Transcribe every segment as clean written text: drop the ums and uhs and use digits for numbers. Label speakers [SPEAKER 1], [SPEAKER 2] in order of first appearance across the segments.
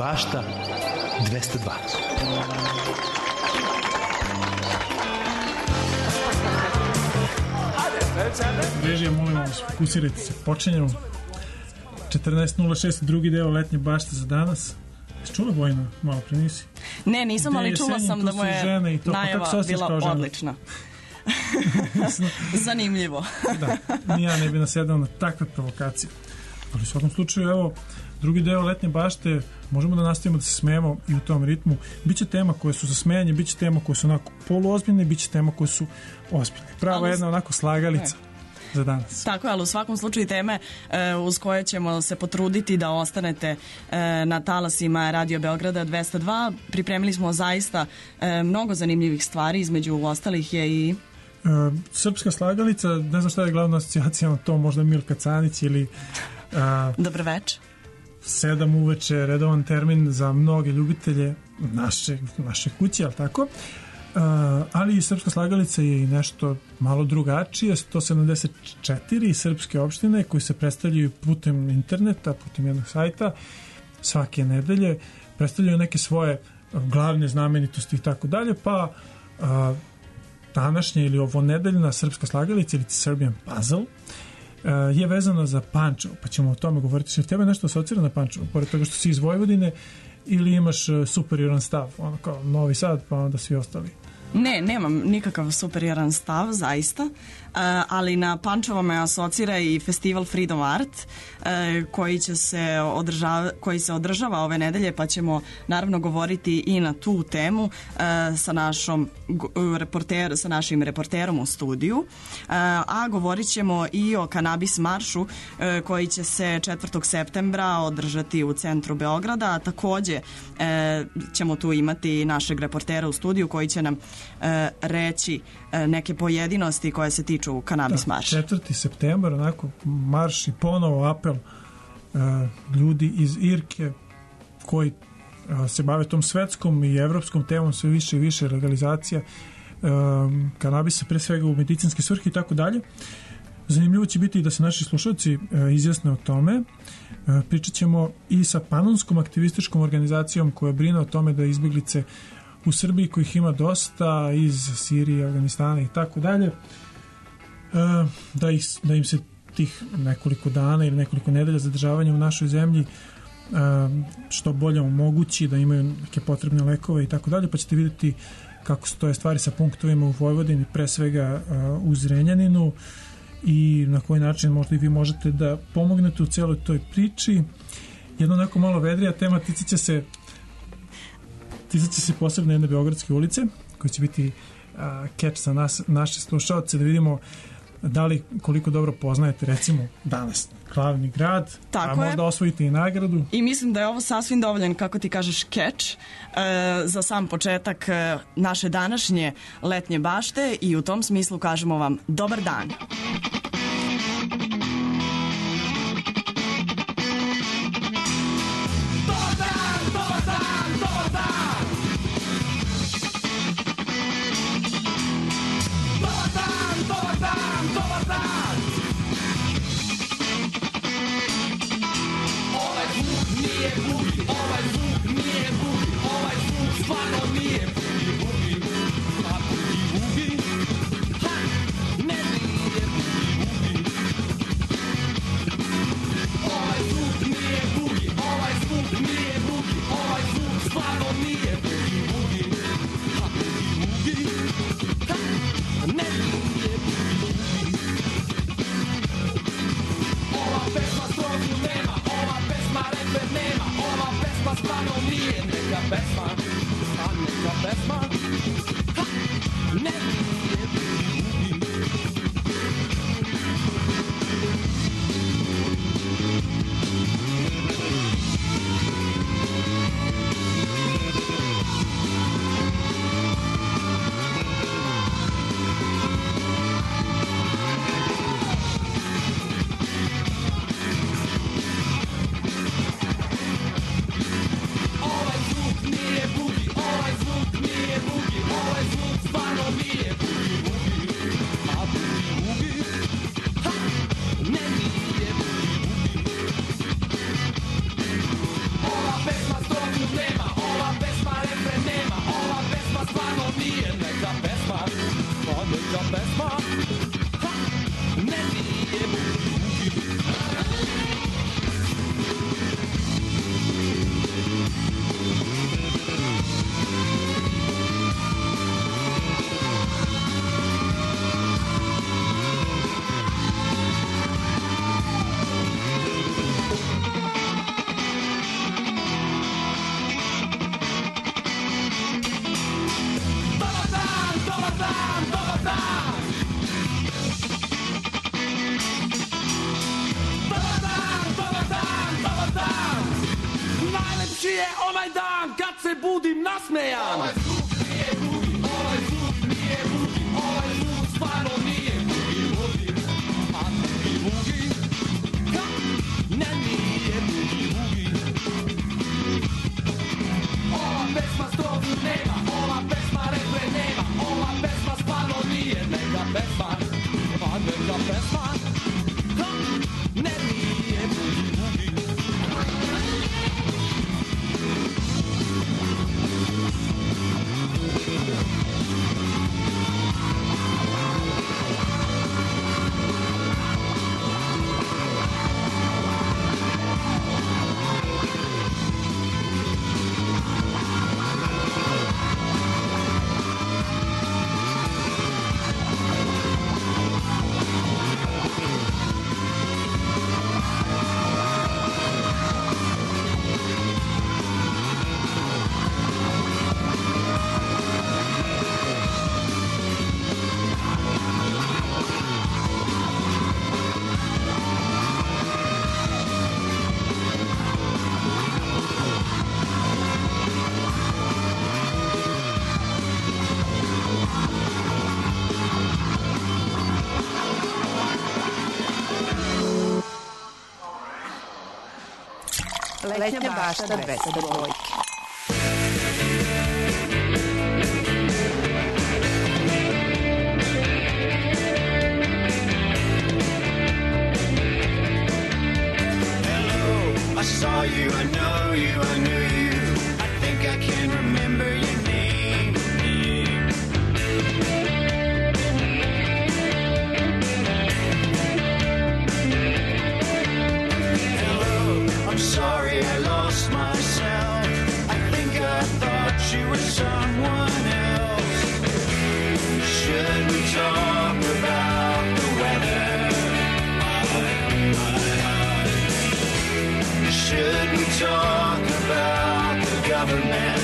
[SPEAKER 1] bašta 202.
[SPEAKER 2] Režija, molim vas, fokusirajte se. Počinjemo. 14.06, drugi deo letnje bašte za danas. Jesi čula, Vojna? Malo pre nisi?
[SPEAKER 3] Ne, nisam, ali čula sam da mu je najava bila odlična. Zanimljivo.
[SPEAKER 2] Da, ja ne bi nasedao na takve provokacije. Ali u svakom slučaju, evo, drugi deo letnje bašte, možemo da nastavimo da se smejemo i u tom ritmu. Biće tema koje su za smejanje, biće tema koje su onako poluozbiljne, biće tema koje su ozbiljne. Prava jedna onako slagalica za danas.
[SPEAKER 3] Tako je, ali u svakom slučaju teme uz koje ćemo se potruditi da ostanete na talasima Radio Beograda 202. Pripremili smo zaista mnogo zanimljivih stvari, između ostalih je i
[SPEAKER 2] srpska slagalica, ne znam šta je glavna asocijacija na to, možda Milka Canić ili
[SPEAKER 3] Dobro večer.
[SPEAKER 2] 7 uveče, redovan termin za mnoge ljubitelje naše kuće, ali tako? Ali srpska slagalica je i nešto malo drugačije. 174 srpske opštine koji se predstavljaju putem interneta, putem jednog sajta svake nedelje, predstavljaju neke svoje glavne znamenitosti i tako dalje, pa današnja ili ovo nedeljna srpska slagalica ili Serbian Puzzle je vezana za Pančevo, pa ćemo o tome govoriti. Što tebe nešto asocira na Pančevo, pored toga što si iz Vojvodine, ili imaš superioran stav, ono kao Novi Sad, pa onda svi ostali?
[SPEAKER 3] Ne, nemam nikakav superioran stav, zaista, ali na Pančevo me asocira i festival Freedom Art koji se održava ove nedelje, pa ćemo naravno govoriti i na tu temu sa našim reporterom u studiju, a govorit ćemo i o kanabis maršu koji će se 4. septembra održati u centru Beograda, a takođe ćemo tu imati našeg reportera u studiju koji će nam reći neke pojedinosti koje se tiču kanabis marša.
[SPEAKER 2] 4. septembar, onako marš i ponovo apel ljudi iz Irke koji se bave tom svetskom i evropskom temom, sve više i više legalizacija kanabisa, pre svega u medicinske svrhe i tako dalje. Zanimljivo će biti da se naši slušalci izjasne o tome. Pričat ćemo i sa panonskom aktivističkom organizacijom koja brine o tome da izbeglice u Srbiji, kojih ima dosta iz Sirije, Afganistana i tako dalje, da im se tih nekoliko dana ili nekoliko nedelja zadržavanja u našoj zemlji što bolje omogući, da imaju neke potrebne lekove i tako dalje, pa ćete vidjeti kako stoje stvari sa punktovima u Vojvodini, pre svega u Zrenjaninu, i na koji način možda i vi možete da pomognete u celoj toj priči. Jedna onako malo vedrija tema ticat će se posebno jedne beogradske ulice, koji će biti catch za naše slušalce, da vidimo da li koliko dobro poznajete recimo danas glavni grad, a možda osvojite i nagradu.
[SPEAKER 3] I mislim da je ovo sasvim dovoljan, kako ti kažeš, catch za sam početak naše današnje letnje bašte, i u tom smislu kažemo vam dobar dan.
[SPEAKER 4] Ovaj dan kad se budim nasmejan. Ovaj zvuk nije bugi, ovaj zvuk nije bugi, ovaj zvuk stvarno nije bugi bugi. A bugi bugi, ne nije bugi bugi. Ova pesma strofu nema, ova pesma refren nema, ova pesma stvarno nije neka pesma. A neka pesma, ne nije bugi bugi.
[SPEAKER 5] Letnja bašta 202.
[SPEAKER 6] I saw you, I know you, I knew you. I think I can remember your name. Hello, I'm sorry I lost myself. I think I thought you were someone else. Should we talk about the weather? Should we talk about the government?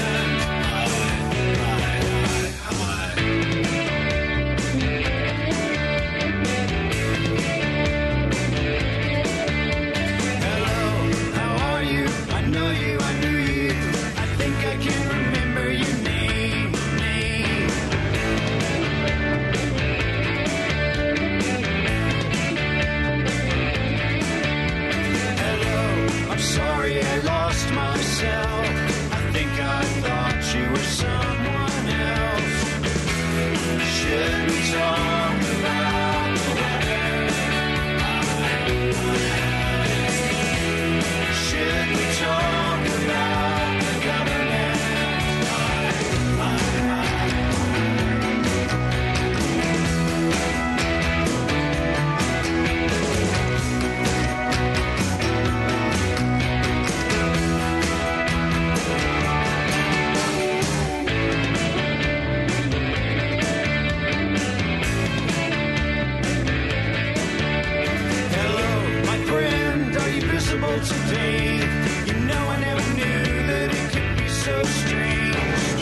[SPEAKER 6] Hello, how are you? I know you, I knew you. I think I can remember your name. I'm sorry I lost myself. I think I thought you were someone else. Should we talk about the weather? Should we talk about the government? Today, you know I never knew that it could be so strange.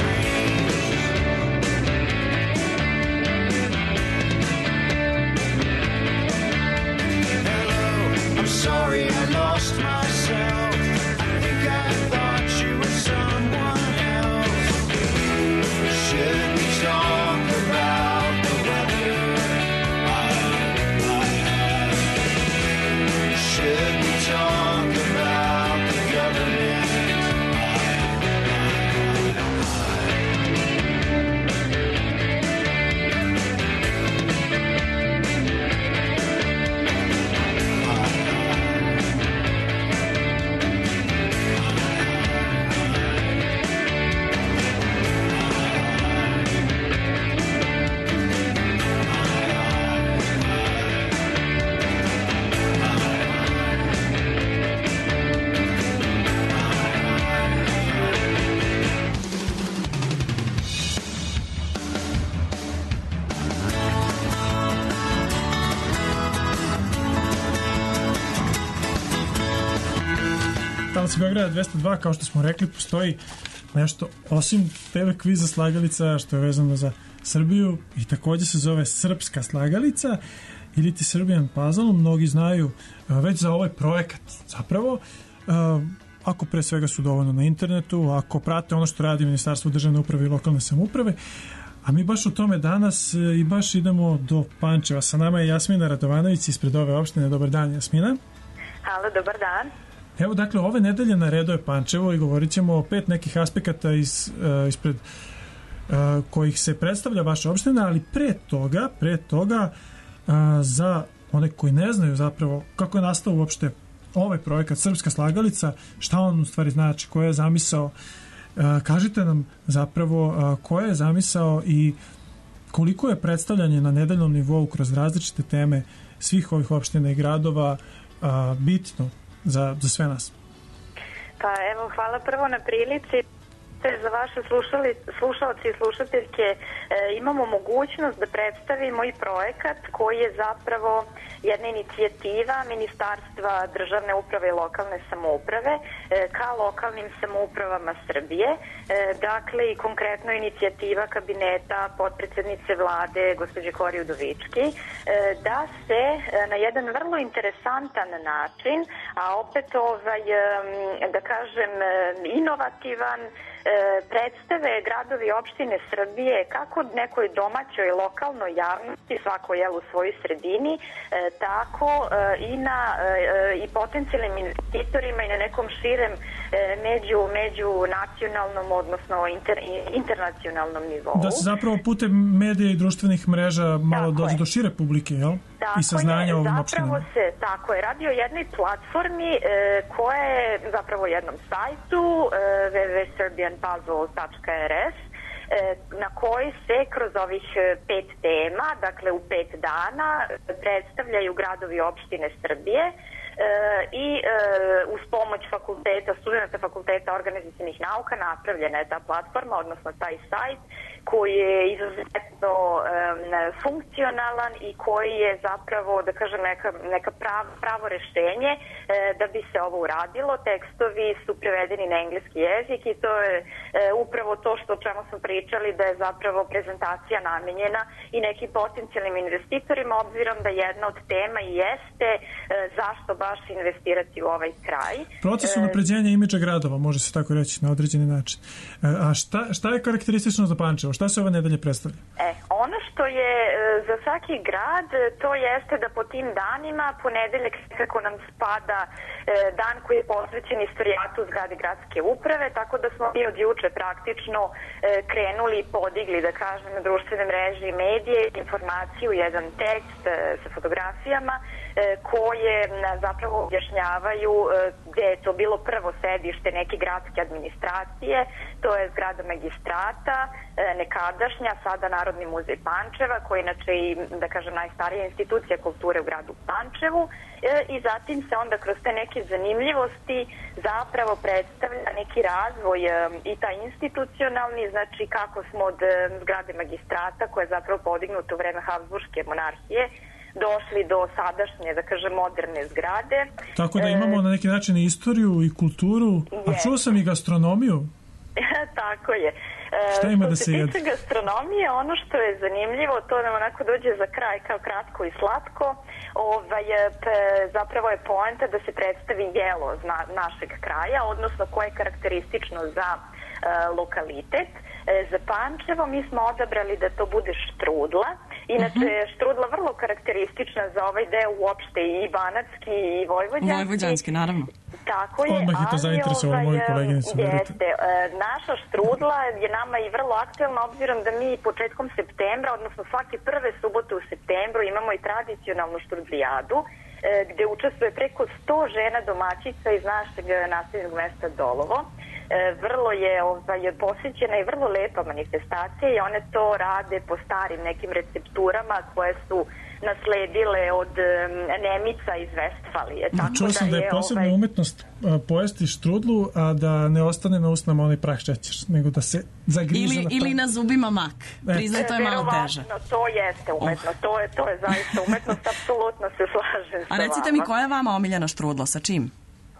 [SPEAKER 6] Hello, I'm sorry I lost myself. I think I thought you were someone else. Should we talk about the weather? Should we talk about the government?
[SPEAKER 2] Talac Beograda 202, kao što smo rekli, postoji nešto osim TV kviza slagalica što je vezano za Srbiju i takođe se zove Srpska slagalica ili ti Serbian Puzzle. Mnogi znaju već za ovaj projekat zapravo ako pre svega su dovoljno na internetu, ako prate ono što radi Ministarstvo državne uprave i lokalne samouprave. A mi baš o tome danas i baš idemo do Pančeva. Sa nama je Jasmina Radovanović ispred ove opštine. Dobar dan, Jasmina.
[SPEAKER 7] Halo, dobar dan.
[SPEAKER 2] Evo, dakle, ove nedelje na redu je Pančevo i govorit ćemo o 5 nekih aspekata ispred kojih se predstavlja vaša opština, ali pre toga za one koji ne znaju zapravo kako je nastao uopšte ovaj projekat Srpska slagalica, šta on u stvari znači, koja je zamisao, kažite nam zapravo koja je zamisao i koliko je predstavljanje na nedeljnom nivou kroz različite teme svih ovih opština i gradova bitno za sve nas.
[SPEAKER 7] Pa evo, hvala prvo na prilici. Za vaše slušalci i slušateljke imamo mogućnost da predstavimo i projekat koji je zapravo jedna inicijativa Ministarstva državne uprave i lokalne samouprave ka lokalnim samoupravama Srbije. Dakle, i konkretno inicijativa kabineta potpredsednice vlade gospođe Kori Udovički da se na jedan vrlo interesantan način, a opet da kažem inovativan, predstave gradovi i opštine Srbije kako nekoj domaćoj lokalnoj javnosti, svako u svojoj sredini, tako i potencijalnim investitorima i na nekom širem međunacionalnom, odnosno internacionalnom nivou.
[SPEAKER 2] Da se zapravo putem medija i društvenih mreža malo dođe do šire publike, jel? I saznanja o ovim opštinama.
[SPEAKER 7] Tako je, radi o jednoj platformi koja je zapravo jednom sajtu www.serbianpuzzle.rs na koji se kroz ovih 5 tema, dakle u 5 dana, predstavljaju gradovi i opštine Srbije i uz pomoć studenta fakulteta organizacionih nauka napravljena je ta platforma, odnosno taj sajt koji je izuzetno funkcionalan i koji je zapravo, da kažem, neka pravo rešenje da bi se ovo uradilo. Tekstovi su prevedeni na engleski jezik i to je upravo to o čemu smo pričali, da je zapravo prezentacija namenjena i nekim potencijalnim investitorima, obzirom da jedna od tema jeste zašto baš investirati u ovaj kraj.
[SPEAKER 2] Proces unapređenja imidža gradova, može se tako reći na određeni način. A šta je karakteristično za Pančevo? Šta se ove nedelje predstavlja?
[SPEAKER 7] Ono što je za svaki grad, to jeste da po tim danima, ponedeljak kako nam spada dan koji je posvećen istorijatu zgrade gradske uprave, tako da smo mi od juče praktično krenuli i podigli, da kažem, na društvene mreže i medije informaciju, jedan tekst sa fotografijama koje zapravo objašnjavaju gde je to bilo prvo sedište neke gradske administracije, to je zgrada magistrata, nekadašnja, sada Narodni muzej Pančeva, koji je inače i, da kažem, najstarija institucija kulture u gradu Pančevu, i zatim se onda kroz te neke zanimljivosti zapravo predstavlja neki razvoj i taj institucionalni, znači kako smo od zgrade magistrata, koja je zapravo podignuta u vreme Habsburške monarhije, došli do sadašnje, da kažem, moderne zgrade.
[SPEAKER 2] Tako da imamo na neki način i istoriju i kulturu, a čuo sam i gastronomiju.
[SPEAKER 7] Tako je.
[SPEAKER 2] Šta ima da se jede?
[SPEAKER 7] Što se tiče gastronomije, ono što je zanimljivo, to nam onako dođe za kraj kao kratko i slatko, zapravo je poenta da se predstavi jelo našeg kraja, odnosno koje je karakteristično za lokalitet. Za Pančevo mi smo odabrali da to bude štrudla. Inače je štrudla vrlo karakteristična za ovaj deo uopšte i banatski i vojvođanski.
[SPEAKER 3] Vojvođanski, naravno.
[SPEAKER 7] Tako je,
[SPEAKER 2] odmah je to zainteresovalo moju koleginicu.
[SPEAKER 7] Naša štrudla je nama i vrlo aktuelna, obzirom da mi početkom septembra, odnosno svake prve subote u septembru, imamo i tradicionalnu štrudlijadu, gde učestvuje preko 100 žena domaćica iz našeg naseljenog mesta Dolovo. Vrlo je posjećena i vrlo lepa manifestacija i one to rade po starim nekim recepturama koje su nasledile od Nemica iz Vestfalije.
[SPEAKER 2] Čuo sam da je posebna umetnost pojesti štrudlu, a da ne ostane na usnama onaj prah šećer, nego da se zagrize
[SPEAKER 3] ili na zubima mak. Priznaj, to je malo teže.
[SPEAKER 7] To jeste umetnost, to je zaista umetnost, apsolutno se slažem sa vama.
[SPEAKER 3] A recite mi, koja je vama omiljena štrudla, sa čim?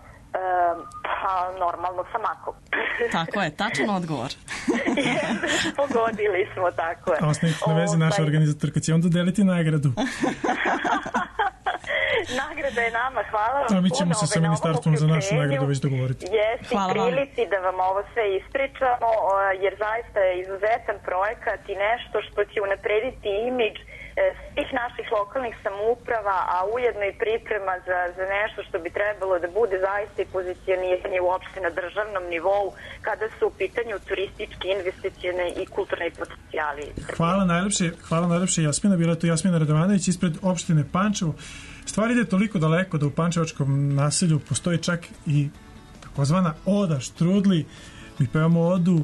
[SPEAKER 7] Pa normalno sa makom.
[SPEAKER 3] Tako je, tačan odgovor.
[SPEAKER 7] Pogodili smo, tako je.
[SPEAKER 2] A ostanite na vezi, naša organizatorka će onda deliti nagradu.
[SPEAKER 7] Nagrada je nama, hvala vam.
[SPEAKER 2] A mi ćemo se sa ministarstvom za našu nagradu već dogovoriti.
[SPEAKER 7] Jesi prilici da vam ovo sve ispričamo, jer zaista je izuzetan projekat i nešto što će unaprediti imidž svih naših lokalnih samouprava, a ujedno i priprema za nešto što bi trebalo da bude zaista i pozicioniranje uopšte na državnom nivou kada su u pitanju turistički, investicione i kulturni potencijali.
[SPEAKER 2] Hvala najlepše Jasmina, bila je to Jasmina Radovanović ispred opštine Pančevo. Stvar ide toliko daleko da u pančevačkom naselju postoji čak i takozvana oda štrudli. Mi pevamo odu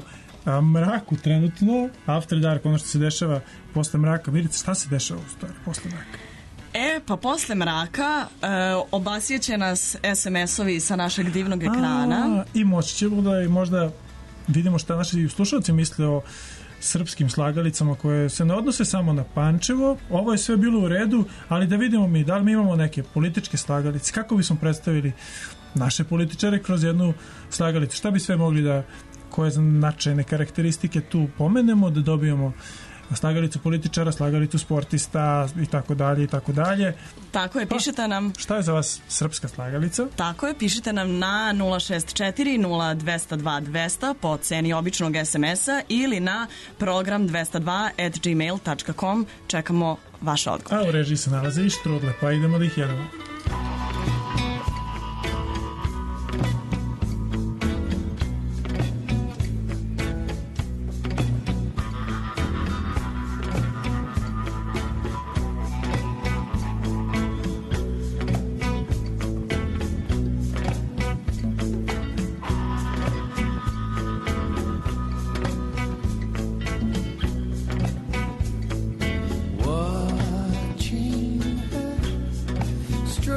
[SPEAKER 2] mraku trenutno, After Dark, ono što se dešava posle mraka. Vidite, šta se dešava u stvari posle mraka?
[SPEAKER 3] Pa posle mraka obasjeće nas SMS-ovi sa našeg divnog ekrana.
[SPEAKER 2] I moći ćemo da i možda vidimo šta naši slušalci misle o srpskim slagalicama koje se ne odnose samo na Pančevo. Ovo je sve bilo u redu, ali da vidimo mi da li mi imamo neke političke slagalice, kako bismo predstavili naše političare kroz jednu slagalicu, šta bi sve mogli da, koje značajne karakteristike tu pomenemo, da dobijemo slagalicu političara, slagalicu sportista i tako dalje i tako dalje.
[SPEAKER 3] Tako je, pišete nam.
[SPEAKER 2] Šta je za vas srpska slagalica?
[SPEAKER 3] Tako je, pišite nam na 064 0202 200 po ceni običnog SMS-a ili na program 202@gmail.com. Čekamo vaš odgovor.
[SPEAKER 2] A u režiji se nalaze i štrudle, pa idemo da ih jedemo.
[SPEAKER 6] Watching her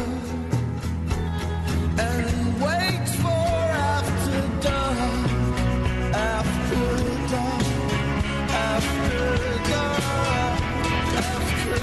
[SPEAKER 6] and wait for after dark, after dark, after dark, after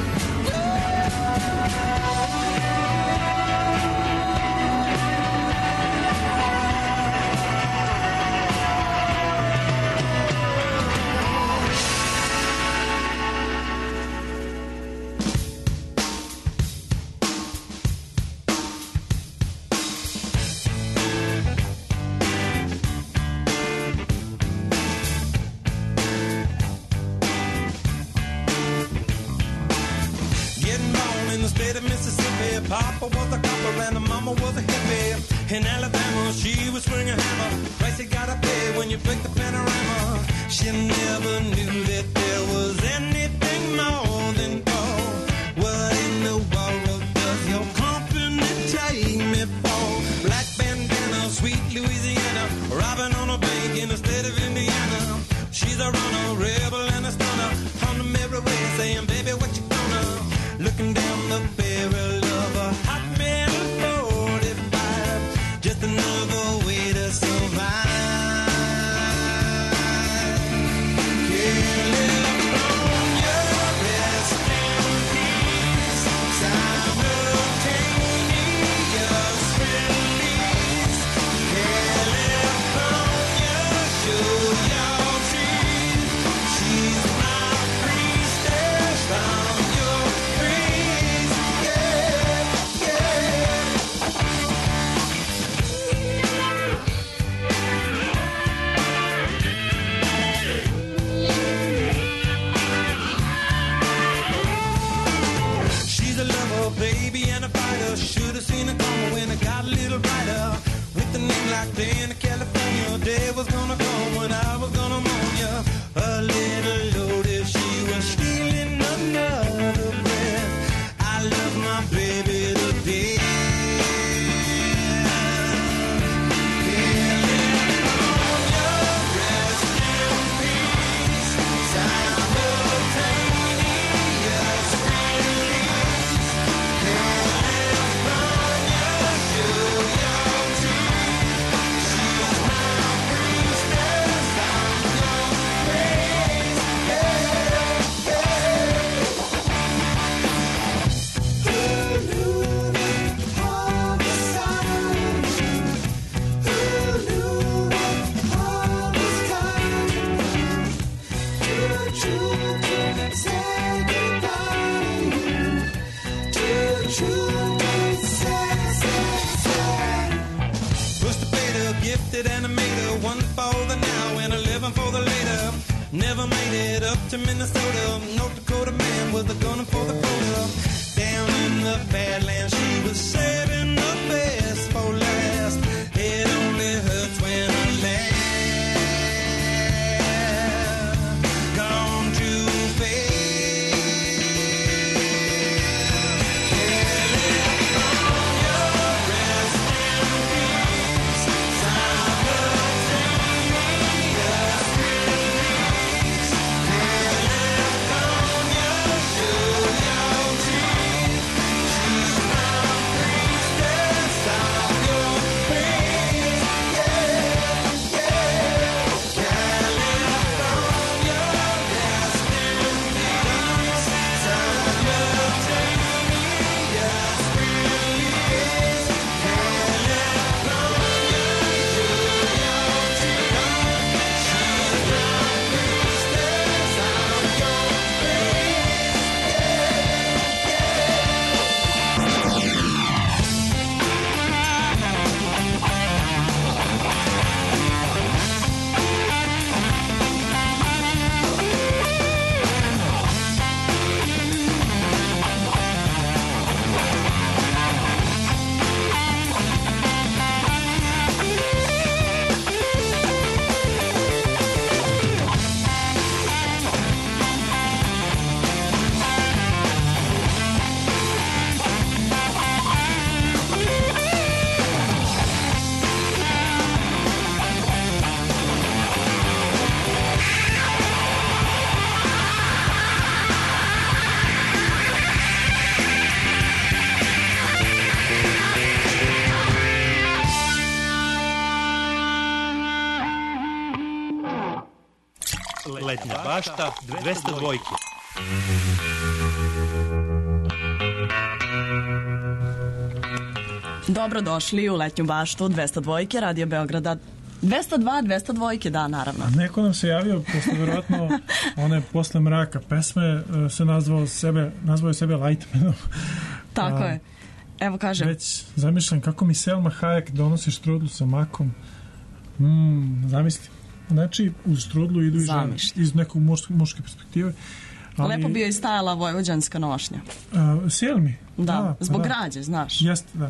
[SPEAKER 8] Papa was a copper and the mama was a hippie. In Alabama, she was swinging a hammer. Price you gotta pay when you break the panorama. She never knew that there was anything more than gold. What in the world does your company take me for? Black bandana, sweet Louisiana, robbing on a bank in the state of Indiana. She's a runner, rebel and a stunner. On the mirror way saying, baby, what you gonna? Looking down the barrel of a hot metal 45, just another way to survive. California, rest in peace. Simultaneous release. California, show your teeth. She's my priestess from your priest. Yeah, yeah. She's a lover, baby, and a fighter. Should have seen it coming when it got a little brighter. With a name like Dana, California, day was gonna come when I was gonna moan ya. A little loaded, she was stealing another breath. I love my baby to death. California, rest in peace. Simultaneous release. California, show your teeth. She's my priestess, I'm your praise. Yeah, yeah. Who knew that all the signs? Who knew what all was coming? Too true to say goodbye. Too true to say. Push the beta, gifted animator, one for the now and 11 for the later. Never made it up to Minnesota. North Dakota man was a gunner for the quota. Down in the Badlands, she was saving the best for last. It only hurts when I laugh. Gone too fast. California, rest in peace. Simultaneous release. California, show your teeth. She's
[SPEAKER 1] Letnja bašta 202.
[SPEAKER 3] Dobrodošli u Letnju baštu 202 Radio Beograda. 202, da, naravno.
[SPEAKER 2] Neko nam se javio posle, verovatno, one posle mraka pesme, se nazvao sebe Lightmanom.
[SPEAKER 3] Tako je. Evo kažem.
[SPEAKER 2] Već zamišljam kako mi Selma Hayek donosi štrudlu sa makom. Zamislim. Znači, uz štrudlu idu iz nekog muške perspektive. Ali,
[SPEAKER 3] lepo bi joj stajala vojvođanska nošnja.
[SPEAKER 2] Selmi?
[SPEAKER 3] Da, zbog građe, znaš.
[SPEAKER 2] Jeste, da.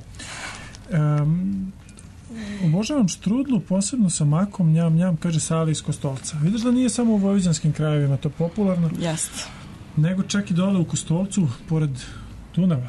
[SPEAKER 2] Obožavam štrudlu, posebno sa makom, njam, kaže Sala iz Kostolca. Vidiš da nije samo u vojvođanskim krajevima to popularno,
[SPEAKER 3] jeste,
[SPEAKER 2] nego čak i dole u Kostolcu, pored Dunava.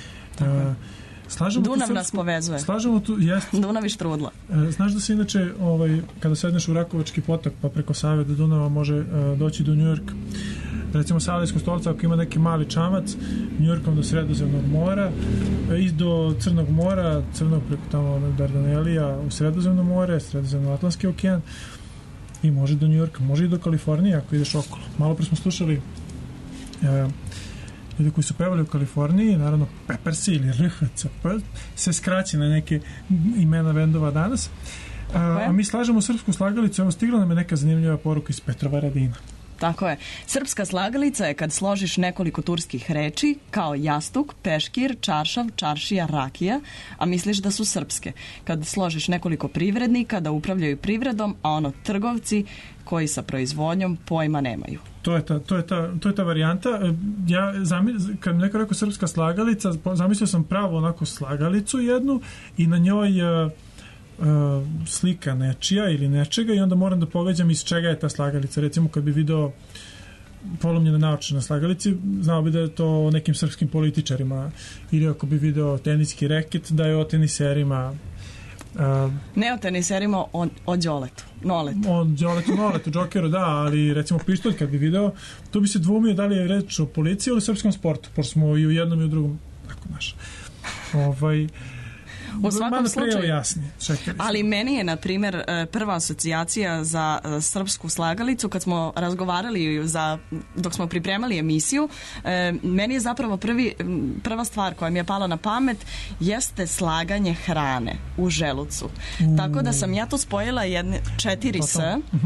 [SPEAKER 3] Dunav nas povezuje.
[SPEAKER 2] Slažemo tu, jeste.
[SPEAKER 3] Dunav i štrudla.
[SPEAKER 2] Znaš da se inače, kada sedneš u Rakovački potok, pa preko Save do Dunava može doći do Njujorka. Recimo Sala iz Kostolca, ako ima neki mali čamac, Njujorkom do Sredozemnog mora i do Crnog mora, Crnog preko tamo Dardanelija u Sredozemno more, Sredozemno-Atlantski okean, i može do Njujorka, može i do Kalifornije ako ideš okolo. Malo pre smo slušali ljudi koji su pevali u Kaliforniji, naravno Peppersi ili RHCP, se skraći na neke imena bendova danas. A mi slažemo srpsku slagalicu. Evo, stigla nam je neka zanimljiva poruka iz Petrovaradina.
[SPEAKER 3] Tako je. Srpska slagalica je kad složiš nekoliko turskih reči, kao jastuk, peškir, čaršav, čaršija, rakija, a misliš da su srpske. Kad složiš nekoliko privrednika da upravljaju privredom, a ono trgovci koji sa proizvodnjom pojma nemaju.
[SPEAKER 2] To je ta varijanta. Ja kad mi neko rekao srpska slagalica, zamislio sam pravo onako slagalicu jednu i na njoj slika nečija ili nečega i onda moram da poveđam iz čega je ta slagalica. Recimo kad bi video polomljene naoče na slagalici, znao bi da je to nekim srpskim političarima, ili ako bi video teniski reket, da je o teniserima.
[SPEAKER 3] Ne o teniserima, o Đoletu, Noletu. O
[SPEAKER 2] Đoletu, Noletu, Džokeru, da, ali recimo pištolj kad bi video, tu bi se dvoumio da li je reč o policiji ili srpskom sportu, pošto smo i u jednom i u drugom, tako naš.
[SPEAKER 3] U svakom slučaju,
[SPEAKER 2] čekaj.
[SPEAKER 3] Ali meni je, na primjer, prva asocijacija za srpsku slagalicu, kad smo razgovarali dok smo pripremali emisiju, meni je zapravo prva stvar koja mi je pala na pamet jeste slaganje hrane u želucu. Tako da sam ja to spojila 4 S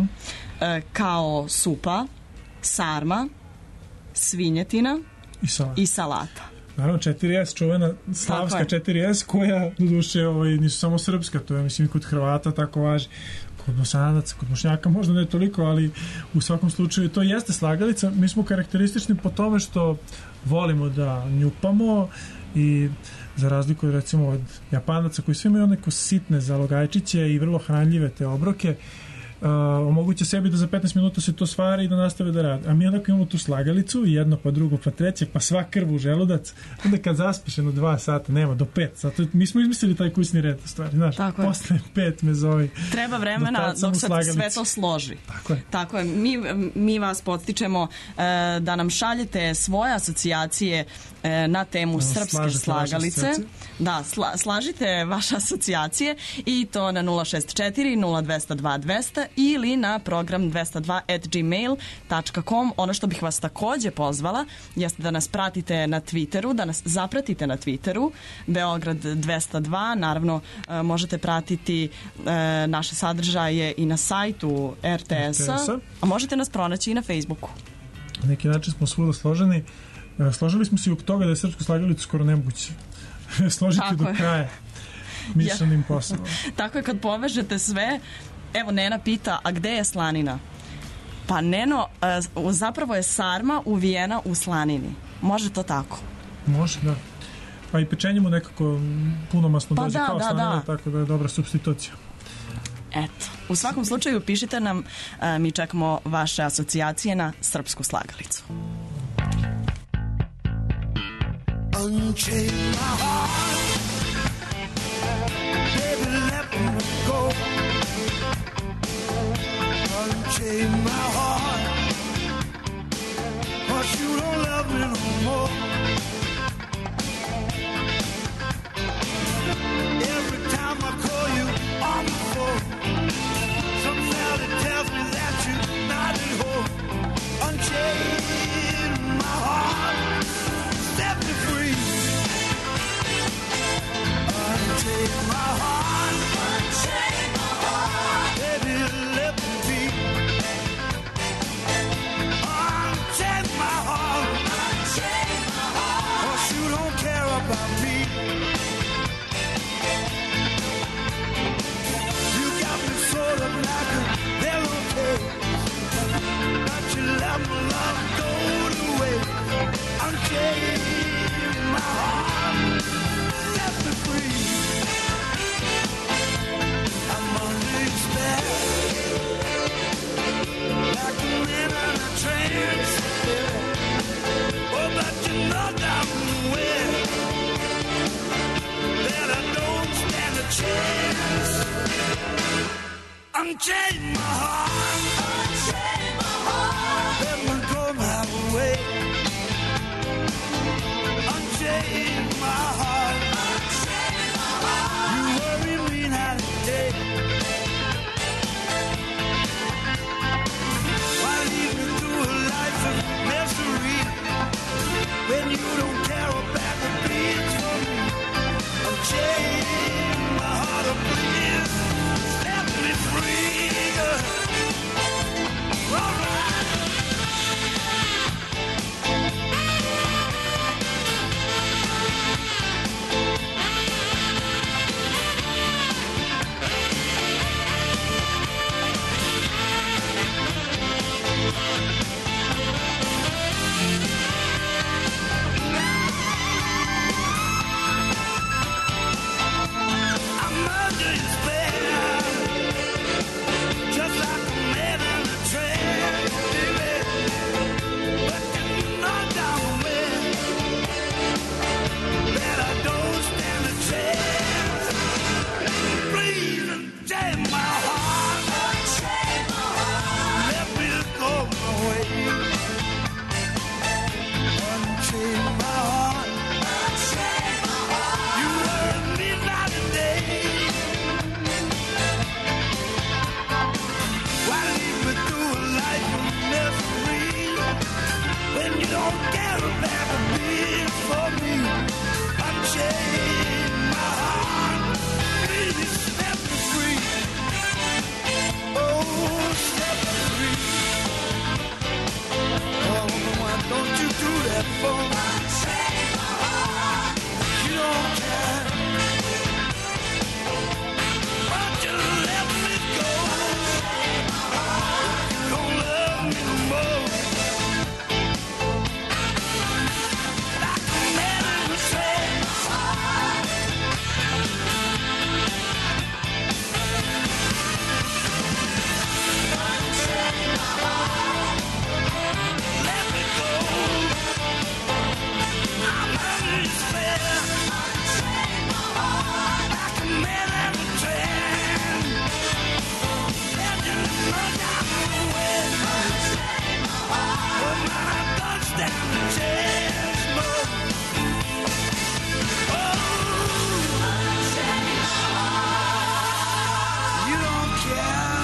[SPEAKER 3] kao supa, sarma, svinjetina i salata.
[SPEAKER 2] Naravno, 4S, čuvena slavska 4S, koja, doduše, nisu samo srpska, to je, mislim, kod Hrvata tako važi, kod Bosanaca, kod Bošnjaka možda ne toliko, ali u svakom slučaju to jeste slagalica. Mi smo karakteristični po tome što volimo da njupamo i za razliku, recimo, od Japanaca koji svi imaju onako sitne zalogajčiće i vrlo hranljive te obroke, omoguće sebi da za 15 minuta se to svari i da nastave da radi. A mi onako imamo tu slagalicu, jedno pa drugo pa treće, pa sva krv u želudac, onda kad zaspiš jedno 2 sata, nema, do 5 sata. Mi smo izmislili taj kućni red, stvari, znaš, posle 5 me zovi.
[SPEAKER 3] Treba vremena dok se sve to složi. Tako je. Mi vas podstičemo da nam šaljete svoje asocijacije na temu srpske slagalice. Da, slažite vaše asocijacije i to na 064 0202 200 ili na program 202@gmail.com. Ono što bih vas takođe pozvala jeste da nas pratite na Twitteru, da nas zapratite na Twitteru Beograd 202. Naravno, možete pratiti naše sadržaje i na sajtu RTS-a, a možete nas pronaći i na Facebooku.
[SPEAKER 2] Na neki način smo svuda složeni. Složili smo se i oko toga da je srpsku slagalicu skoro nemoguće složiti do kraja. Mission impossible.
[SPEAKER 3] Tako je, kad povežete sve. Evo, Nena pita, a gde je slanina? Pa Neno, zapravo je sarma uvijena u slanini. Može to tako?
[SPEAKER 2] Može, da. Pa i pečenje mu nekako punomasno dođe kao slanina, tako da je dobra supstitucija.
[SPEAKER 3] Eto, u svakom slučaju pišite nam, mi čekamo vaše asocijacije na srpsku slagalicu.
[SPEAKER 6] Unchain my heart, baby, let me go. Unchain my heart, 'cause you don't love me no more. Every time I call you on the phone, some sound that tells me that you're not at home. my heart. Unchain my heart. Baby, let me be. Unchain my heart. Unchain my heart. 'Cause you don't care about me. You got me sort of like a pillowcase, but you let my love go to waste. Unchain my heart. Let me free. I'm under your spell, like a man on a trance. Oh, but you know damn well that I don't stand a chance. Unchain my heart. Unchain my heart. Let me go my way. Unchain my heart. Unchain my heart. You worry me night and day. Why lead me through a life of misery when you don't care about the beats for me? Unchain my heart, oh please set me free. All right. I'm under your spell, just like a man in a trance, baby. But you know down well that I don't stand a chance. Please unchain my heart. Unchain my heart. Let me go my way. Unchain my heart. Unchain my heart. You worry me night and day. Why lead me through a life of misery when you don't care about the beats for me? Unchain my heart. Please set me free. Oh, set me free. Oh, why don't you do that for me? Unchain my heart. You don't care. But you let me go. You don't love me no more. Like a man in a trance. Let me go. I'm under your spell. Like a man in a trance. And you know down well. But man, I don't stand a chance, no. Oh, you don't care.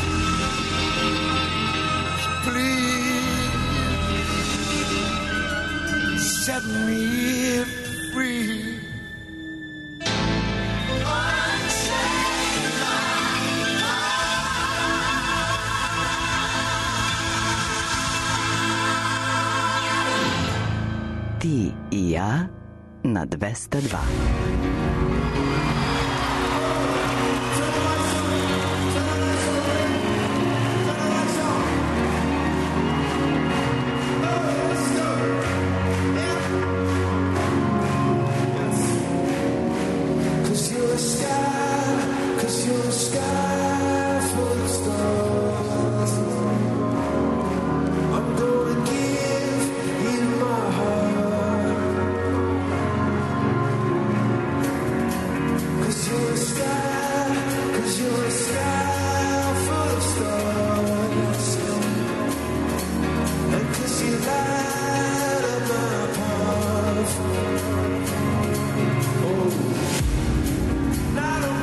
[SPEAKER 6] Please set me free.
[SPEAKER 9] Ti i ja na 202.
[SPEAKER 6] Cause you're a sky full of stars. I'm gonna give you my heart. 'Cause you're a sky full of stars. And 'cause you light up my path. Oh, not a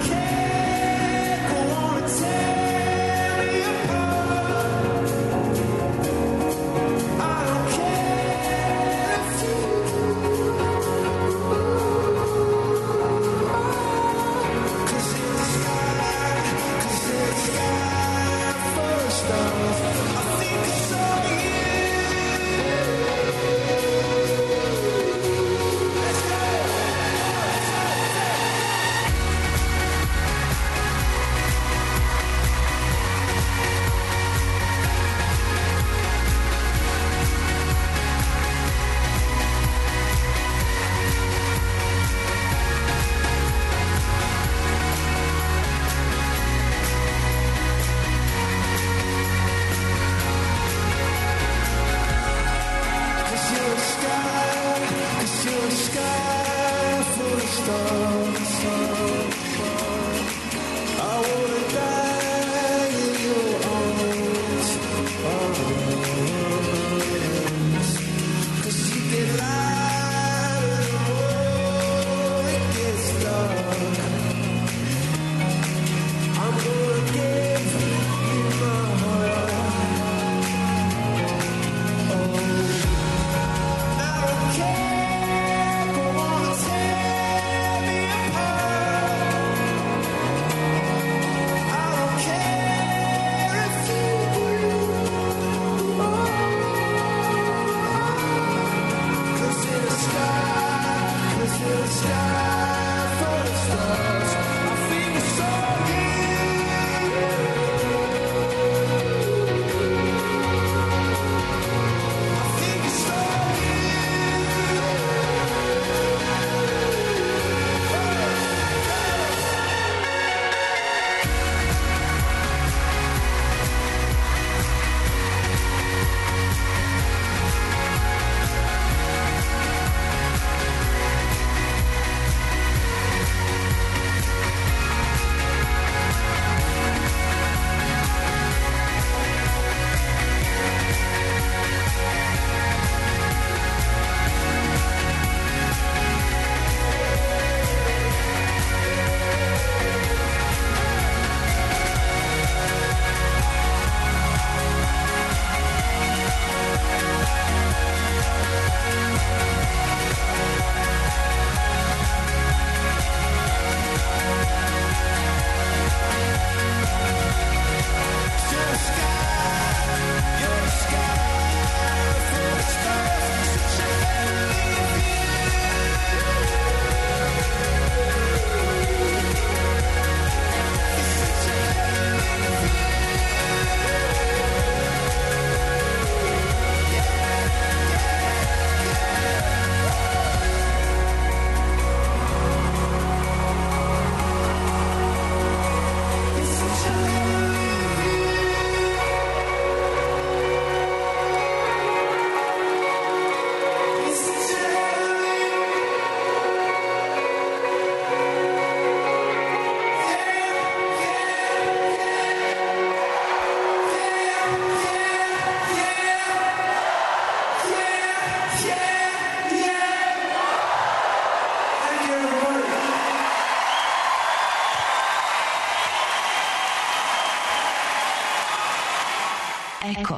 [SPEAKER 9] Eko.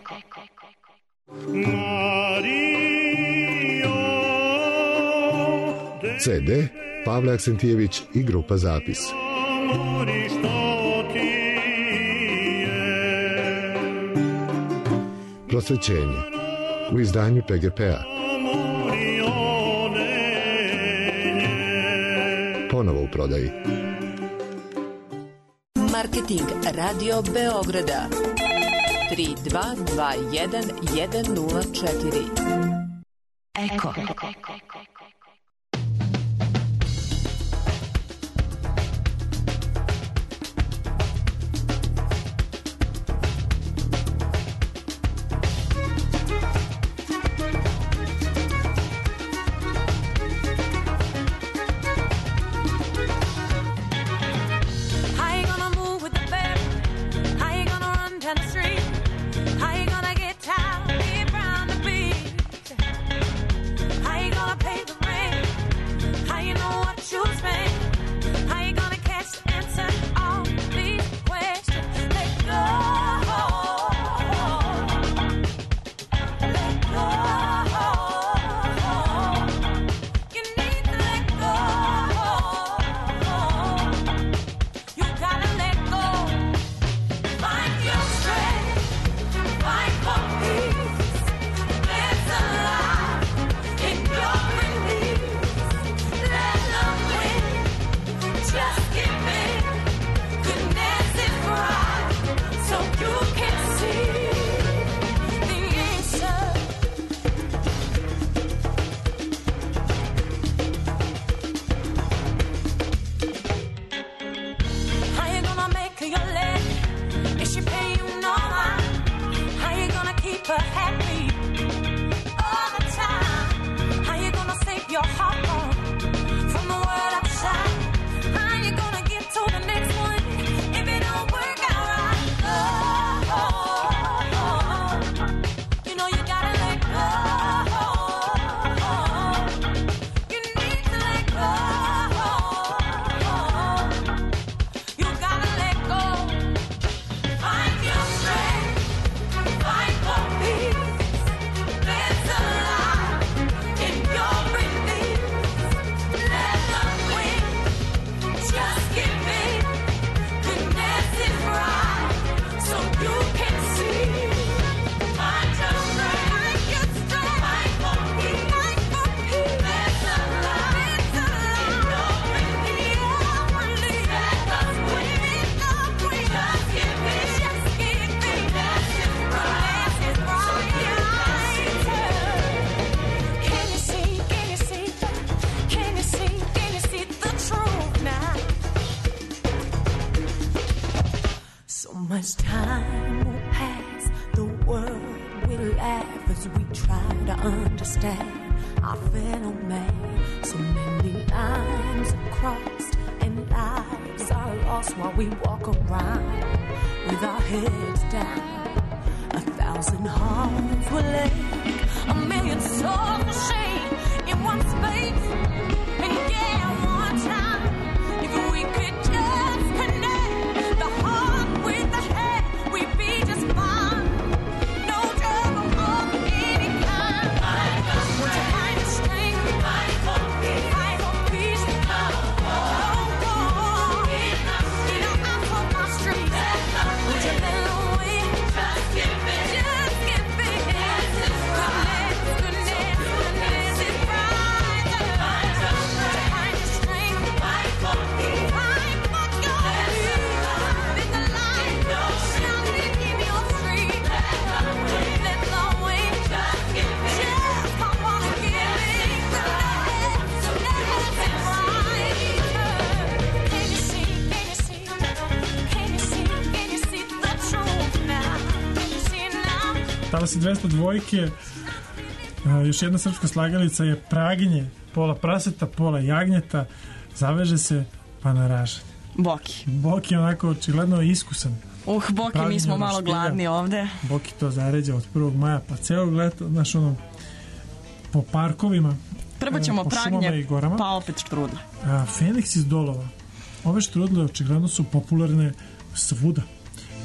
[SPEAKER 10] CD Pavle Aksentijević i grupa Zapis. Prosvećenje u izdanju PGP-a. Ponovo u prodaji.
[SPEAKER 11] Marketing Radio Beograda 3221 104.
[SPEAKER 9] Eko.
[SPEAKER 12] Much time will pass, the world will laugh as we try to understand our phenomenon. So many lines are crossed and lives are lost while we walk around with our heads down. 1,000 hearts will ache, 1,000,000 souls will shake in one space. And yeah, one time, if we could just connect the heart with the head, we'd be just fine. No trouble of any kind. Would you find a strength? Fight for peace. Oh, you know I'm from my street. Would you let away? Just give me. Goodness is brighter. Would you find a strength? Fight for peace. There's a light shining in your street. Let the wind just give me. Just I wanna give it. Goodness is brighter. Can you see? Can you see? Can you see? Can you see the truth now? Can you see it now?
[SPEAKER 2] Talasi 202. Još jedna srpska slagalica je praginje, pola praseta, pola jagnjeta, zaveže se pa naraže.
[SPEAKER 3] Boki.
[SPEAKER 2] Boki onako očigledno iskusan.
[SPEAKER 3] Boki, mi smo malo gladni ovde.
[SPEAKER 2] Boki to zaređa od 1. maja pa celog leta, znaš ono, po parkovima.
[SPEAKER 3] Prvo ćemo pragnje, pa opet štrudle.
[SPEAKER 2] Feniks iz Dolova. Ove štrudle očigledno su popularne svuda.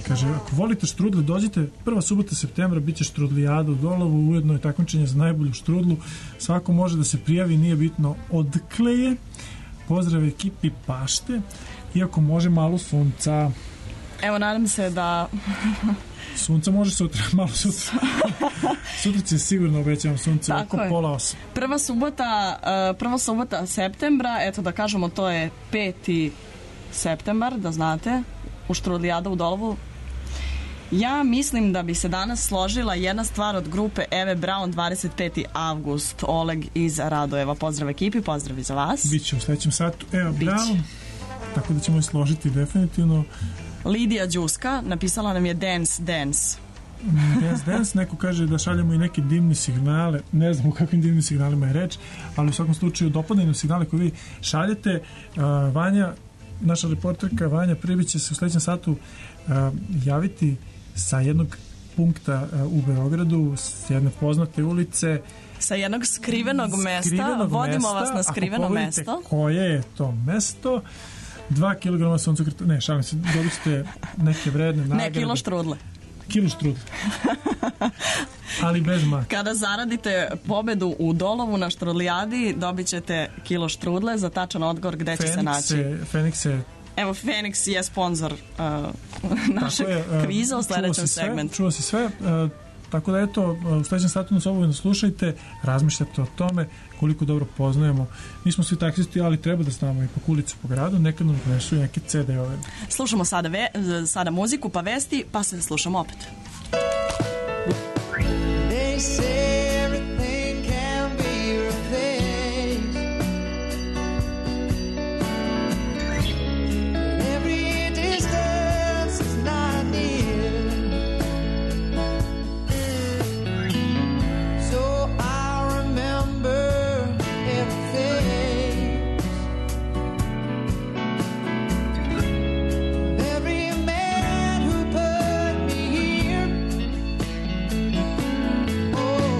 [SPEAKER 2] Kaže, ako volite štrudle, dođite, prva subota septembra biće štrudlijada u Dolovu, ujedno je takmičenje za najbolju štrudlu. Svako može da se prijavi, nije bitno odkle je. Pozdrav ekipi Pašte, iako može malo sunca.
[SPEAKER 3] Evo, nadam se da...
[SPEAKER 2] Sunca može sutra, malo sutra. Sutra će sigurno, obećavam, sunce oko pola 8.
[SPEAKER 3] Prva subota septembra, eto da kažemo, to je 5. septembar, da znate, u štrudlijada u Dolovu. Ja mislim da bi se danas složila jedna stvar od grupe Eve Braun, 25. avgust. Oleg iz Radojeva. Pozdrav ekipi, pozdrav i za vas.
[SPEAKER 2] Biće u sledećem satu Eva Braun, tako da ćemo je složiti definitivno.
[SPEAKER 3] Lidija Đuska napisala nam je Dance, Dance.
[SPEAKER 2] Dance, neko kaže da šaljemo i neke dimne signale, ne znam u kakvim dimnim signalima je reč, ali u svakom slučaju dopadaju signale koje vi šaljete. Vanja, naša reporterka Vanja Pribić će se u sledećem satu javiti sa jednog punkta u Beogradu, s jedne poznate ulice,
[SPEAKER 3] sa jednog skrivenog mesta. Vodimo vas na skriveno mesto.
[SPEAKER 2] Koje je to mesto? 2 kg suncokreta, ne, šalim se, dobit ćete neke vredne nagrade.
[SPEAKER 3] Ne, kilo štrudle.
[SPEAKER 2] Kilo štrudle. Ali bez maka.
[SPEAKER 3] Kada zaradite pobedu u Dolovu na štrudlijadi, dobit ćete kilo štrudle za tačan odgovor gde će se naći.
[SPEAKER 2] Feniks je...
[SPEAKER 3] Evo, Feniks je sponsor našeg kviza u sledećem segmentu.
[SPEAKER 2] Čuo si sve. Tako da eto, u sledećem satu nas obavezno slušajte, razmišljate o tome koliko dobro poznajemo. Nismo svi taksisti, ali treba da stavamo i po kulicu po gradu, nekad nam donesu i neke CD-ove.
[SPEAKER 3] Slušamo sada muziku, pa vesti, pa se slušamo opet.
[SPEAKER 6] They say everything can be replaced. Every distance is not near. So I remember everything. Every man who put me here. Oh,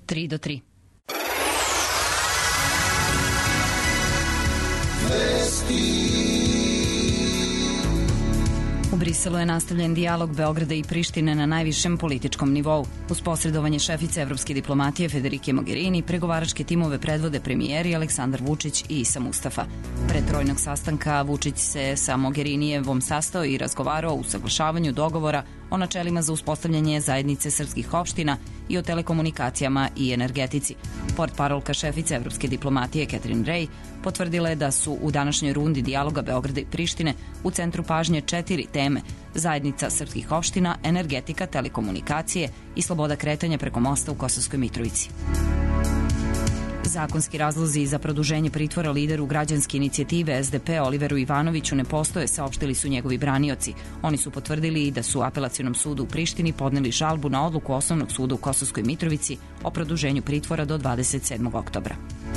[SPEAKER 13] 3 do 3. U Briselu je nastavljen dijalog Beograda i Prištine na najvišem političkom nivou. Uz posredovanje šefice evropske diplomatije Federike Mogherini, pregovaračke timove predvode premijeri Aleksandar Vučić i Isa Mustafa. Pre trojnog sastanka Vučić se sa Mogherinijevom sastao i razgovarao o usaglašavanju dogovora o načelima za uspostavljanje zajednice srpskih opština i o telekomunikacijama i energetici. Portparolka šefice evropske diplomatije Catherine Ray potvrdila je da su u današnjoj rundi dijaloga Beograda i Prištine u centru pažnje 4 teme: zajednica srpskih opština, energetika, telekomunikacije i sloboda kretanja preko mosta u Kosovskoj Mitrovici. Zakonski razlozi za produženje pritvora lideru građanske inicijative SDP Oliveru Ivanoviću ne postoje, saopštili su njegovi branioci. Oni su potvrdili i da su Apelacionom sudu u Prištini podneli žalbu na odluku Osnovnog suda u Kosovskoj Mitrovici o produženju pritvora do 27. oktobra.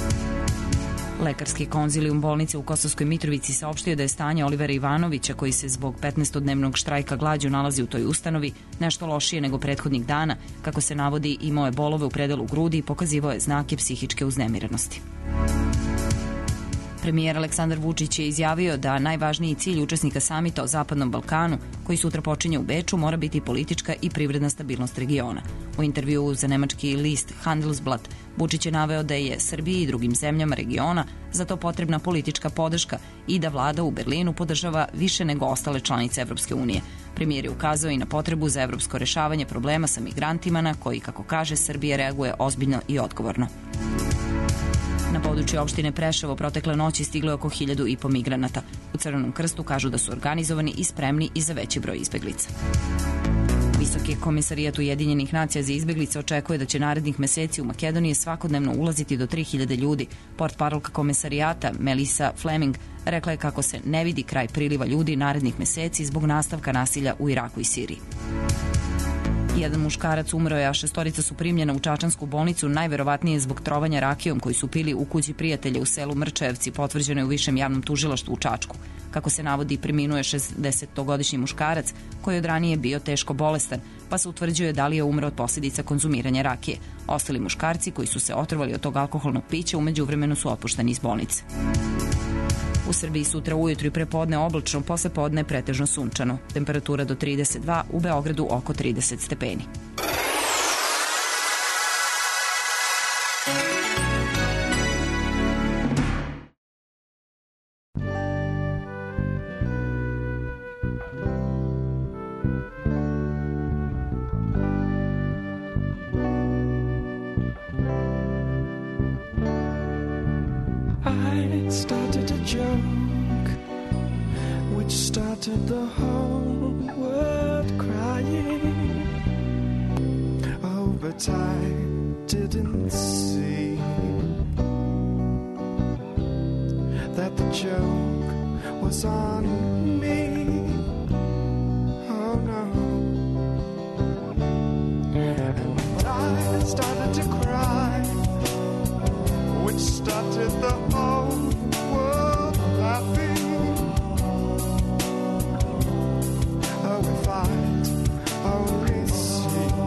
[SPEAKER 13] Lekarski konzilijum bolnice u Kosovskoj Mitrovici saopštio da je stanje Olivera Ivanovića, koji se zbog 15-dnevnog štrajka glađu nalazi u toj ustanovi, nešto lošije nego prethodnih dana. Kako se navodi, imao je bolove u predelu grudi i pokazivao je znake psihičke uznemirenosti. Premijer Aleksandar Vučić je izjavio da najvažniji cilj učesnika samita o Zapadnom Balkanu, koji sutra počinje u Beču, mora biti politička i privredna stabilnost regiona. U intervjuu za nemački list Handelsblatt, Vučić je naveo da je Srbiji i drugim zemljama regiona za to potrebna politička podrška i da vlada u Berlinu podržava više nego ostale članice Evropske unije. Premijer je ukazao i na potrebu za evropsko rešavanje problema sa migrantima na koji, kako kaže, Srbija reaguje ozbiljno i odgovorno. Na području opštine Preševo protekle noći stiglo je oko 1.500 migranata. U Crvenom krstu kažu da su organizovani i spremni i za veći broj izbeglica. Visoki komisarijat Ujedinjenih nacija za izbeglice očekuje da će narednih meseci u Makedoniji svakodnevno ulaziti do 3.000 ljudi. Portparolka komisarijata Melissa Fleming rekla je kako se ne vidi kraj priliva ljudi narednih meseci zbog nastavka nasilja u Iraku i Siriji. Jedan muškarac umro je, a 6 su primljena u čačansku bolnicu, najverovatnije zbog trovanja rakijom koji su pili u kući prijatelja u selu Mrčajevci, potvrđeno je u Višem javnom tužilaštvu u Čačku. Kako se navodi, preminuo je 60-godišnji muškarac koji od ranije bio teško bolestan, pa se utvrđuje da li je umro od posljedica konzumiranja rakije. Ostali muškarci koji su se otrovali od tog alkoholnog pića u međuvremenu su otpušteni iz bolnice. U Srbiji sutra ujutru i prepodne oblačno, posle podne pretežno sunčano. Temperatura do 32, u Beogradu oko 30 stepeni.
[SPEAKER 6] I started a joke which started the whole world crying. Oh, but I didn't see that the joke was on me. Oh no. And I started to cry, which started the whole world laughing. Oh, if I'd only seen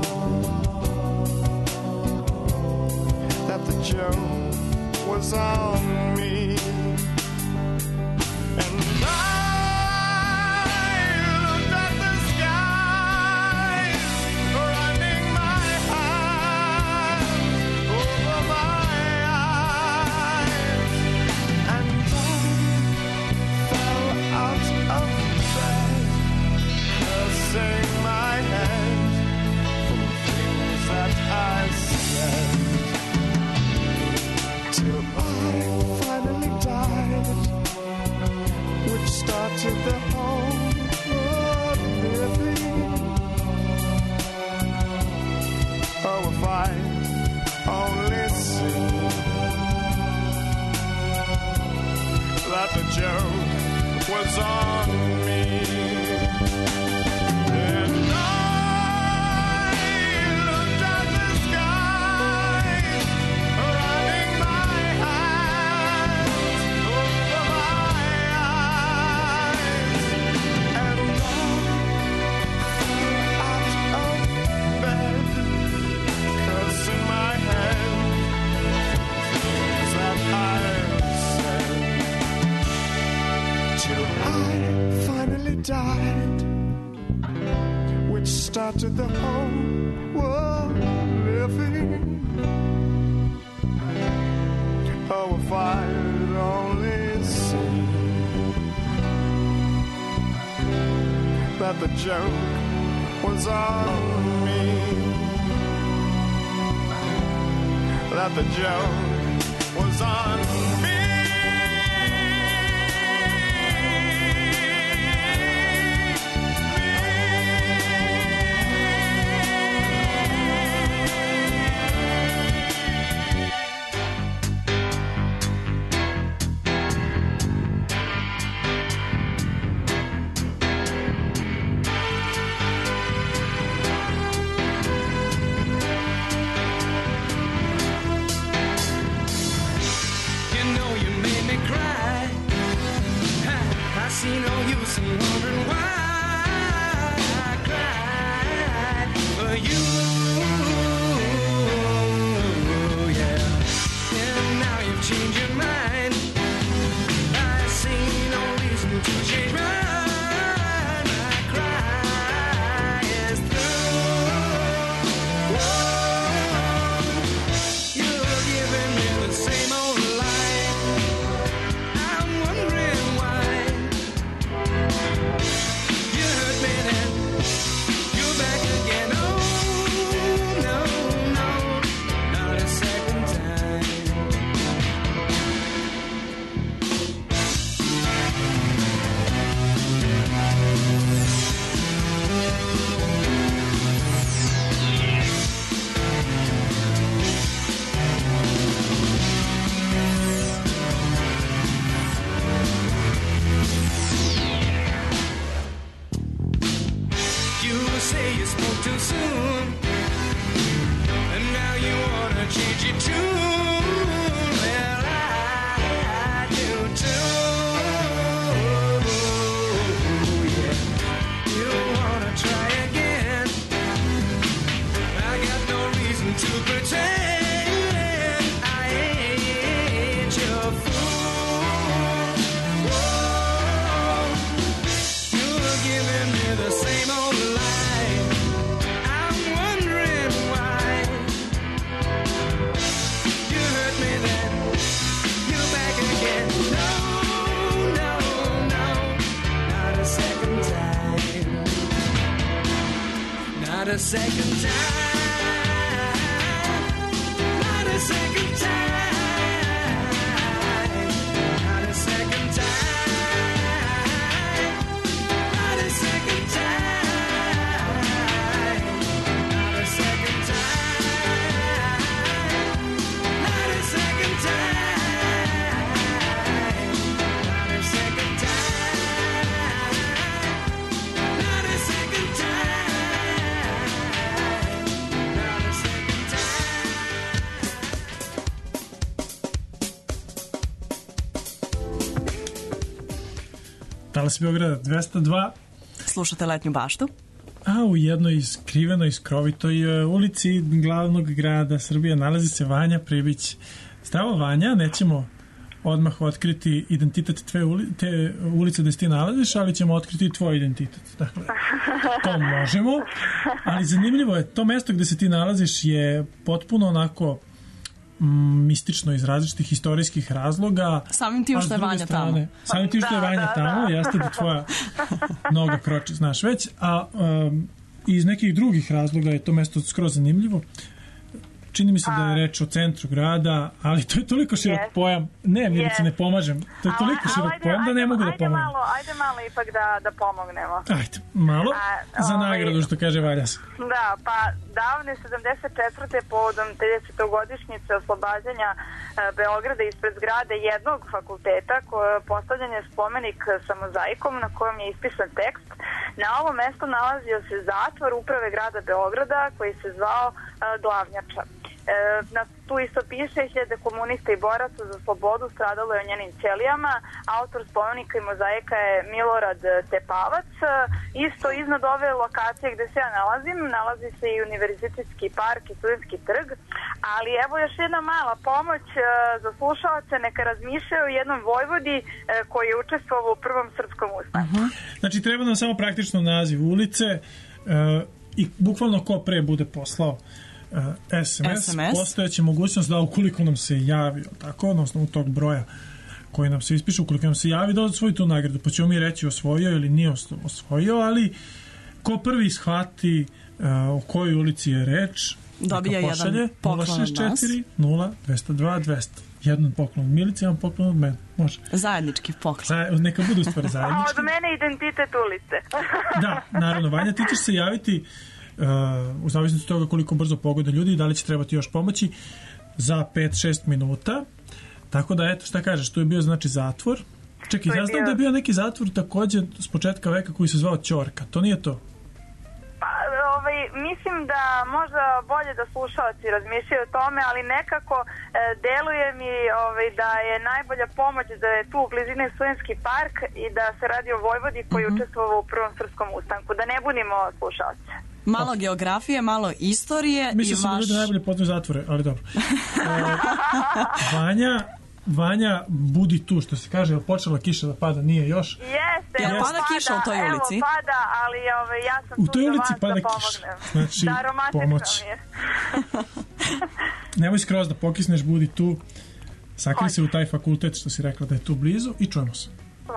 [SPEAKER 6] that the joke was on me. And I looked at the skies, running my hands over my eyes, and I fell out of bed, cursing my head for things that I said, till I finally died, which started the whole world living. Oh, if I only see that the joke was on me. And I looked at the skies, running my hands over my eyes, and I fell out of bed, cursing my head started the whole world living. Oh, if I'd only seen that the joke was on me, that the joke was on me. See no use in wondering why I cried for you, yeah. And now you've changed your mind. I see no reason to change mine. My cry is through. Whoa, you're giving me the same old lie. I'm wondering why. You hurt me then, you're back again. Oh, no, no, not a second time. You say you spoke too soon, and now you wanna change your tune. Well, I do too, yeah. You wanna try again. I got no reason to pretend I ain't your fool. Whoa, you're giving me the same old lie. I'm wondering why. You hurt me then, you're back again. No, no, no, not a second time. Not a second time. Not a second time. Not a second time. Not a second time. Not a second time. Not a second time. Not a second time. Not a second time. Not a second time.
[SPEAKER 2] Talas Beograda 202.
[SPEAKER 3] Slušate Letnju baštu?
[SPEAKER 2] A u jednoj skrivenoj, skrovitoj ulici glavnog grada Srbije nalazi se Vanja Pribić. Zdravo Vanja, nećemo odmah otkriti identitet te ulice gde se ti nalaziš, ali ćemo otkriti tvoj identitet. Dakle, to možemo, ali zanimljivo je, to mesto gde se ti nalaziš je potpuno onako mistično iz različitih istorijskih razloga.
[SPEAKER 3] Samim tim što je Vanja tamo.
[SPEAKER 2] Samim tim što je Vanja tamo, jeste da tvoja noga kroči, znaš već, a iz nekih drugih razloga je to mesto skroz zanimljivo. Čini mi se da je reč o centru grada, ali to je toliko širok pojam. Ne, Milice, ne pomažem. To je toliko širok pojam da ne mogu da pomognem.
[SPEAKER 7] Ajde malo ipak da pomognemo.
[SPEAKER 2] Ajde, malo za nagradu, što kaže Valjas.
[SPEAKER 7] Da, pa davne 74. povodom 30-godišnjice oslobađanja Beograda ispred zgrade jednog fakulteta, postavljen je spomenik sa mozaikom na kojem je ispisan tekst. Na ovom mestu nalazio se zatvor uprave grada Beograda koji se zvao Glavnjača. Na tu isto piše 1000 komunista i boraca za slobodu stradalo je u njenim ćelijama. Autor spomenika i mozaika je Milorad Tepavac. Isto iznad ove lokacije gde se ja nalazim nalazi se i Univerzitetski park i Studentski trg, ali evo još jedna mala pomoć za slušalce, neka razmišljaju o jednom vojvodi koji je učestvovao u prvom srpskom ustanku.
[SPEAKER 2] Znači treba nam samo praktično naziv ulice, i bukvalno ko pre bude poslao SMS, postojeće mogućnost da ukoliko nam se javi, tako, odnosno u tog broja koji nam se ispiše, ukoliko nam se javi, da osvoji tu nagradu, pa ćemo mi reći osvojio ili nije osvojio, ali ko prvi shvati o kojoj ulici je reč,
[SPEAKER 3] dobija jedan poklon od nas.
[SPEAKER 2] 064 0 202 200. Jedan poklon od Milice, jedan poklon od mene. Može.
[SPEAKER 3] Zajednički poklon.
[SPEAKER 2] Neka budu stvari zajednički.
[SPEAKER 7] A od mene identitet ulice.
[SPEAKER 2] Da, naravno. Vanja, ti ćeš se javiti u zavisnosti od toga koliko brzo pogode ljudi i da li će trebati još pomoći za 5-6 minuta. Tako da, eto, šta kažeš, tu je bio znači zatvor. Čekaj, ja znam da je bio neki zatvor takođe s početka veka koji se zvao Ćorka. To nije to?
[SPEAKER 7] Pa, mislim da možda bolje da slušalci razmišljaju o tome, ali nekako deluje mi da je najbolja pomoć da je tu u blizini Studentski park i da se radi o Vojvodi koji učestvovao u Prvom srpskom ustanku. Da ne bunimo slušalce.
[SPEAKER 3] Malo geografije, malo istorije.
[SPEAKER 2] Mislim da ljudi najbolje poznaju zatvore, ali dobro. Vanja, budi tu, što se kaže, je li počela kiša da pada? Nije još?
[SPEAKER 7] Jeste,
[SPEAKER 3] evo pada kiša u toj ulici.
[SPEAKER 7] Evo pada, ali ja sam
[SPEAKER 2] u toj
[SPEAKER 7] tu
[SPEAKER 2] ulici
[SPEAKER 7] za vas
[SPEAKER 2] pada
[SPEAKER 7] da
[SPEAKER 2] kiša.
[SPEAKER 7] pomognem.
[SPEAKER 2] Znači,
[SPEAKER 7] da, romantično mi je.
[SPEAKER 2] Nemoj skroz da pokisneš, budi tu. Sakri se u taj fakultet što si rekla da je tu blizu i čujemo se.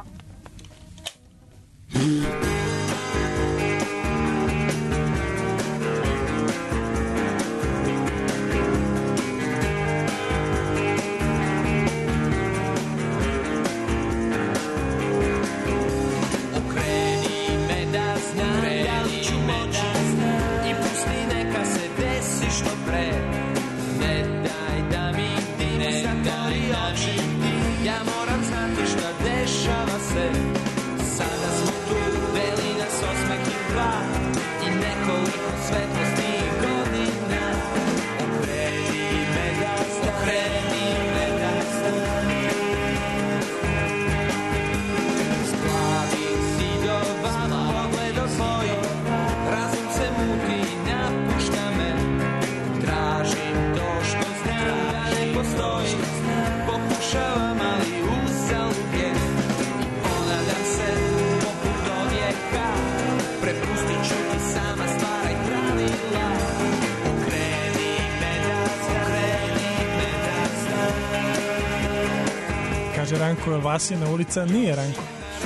[SPEAKER 2] Ranko, je Vasina ulica? Nije Ranko.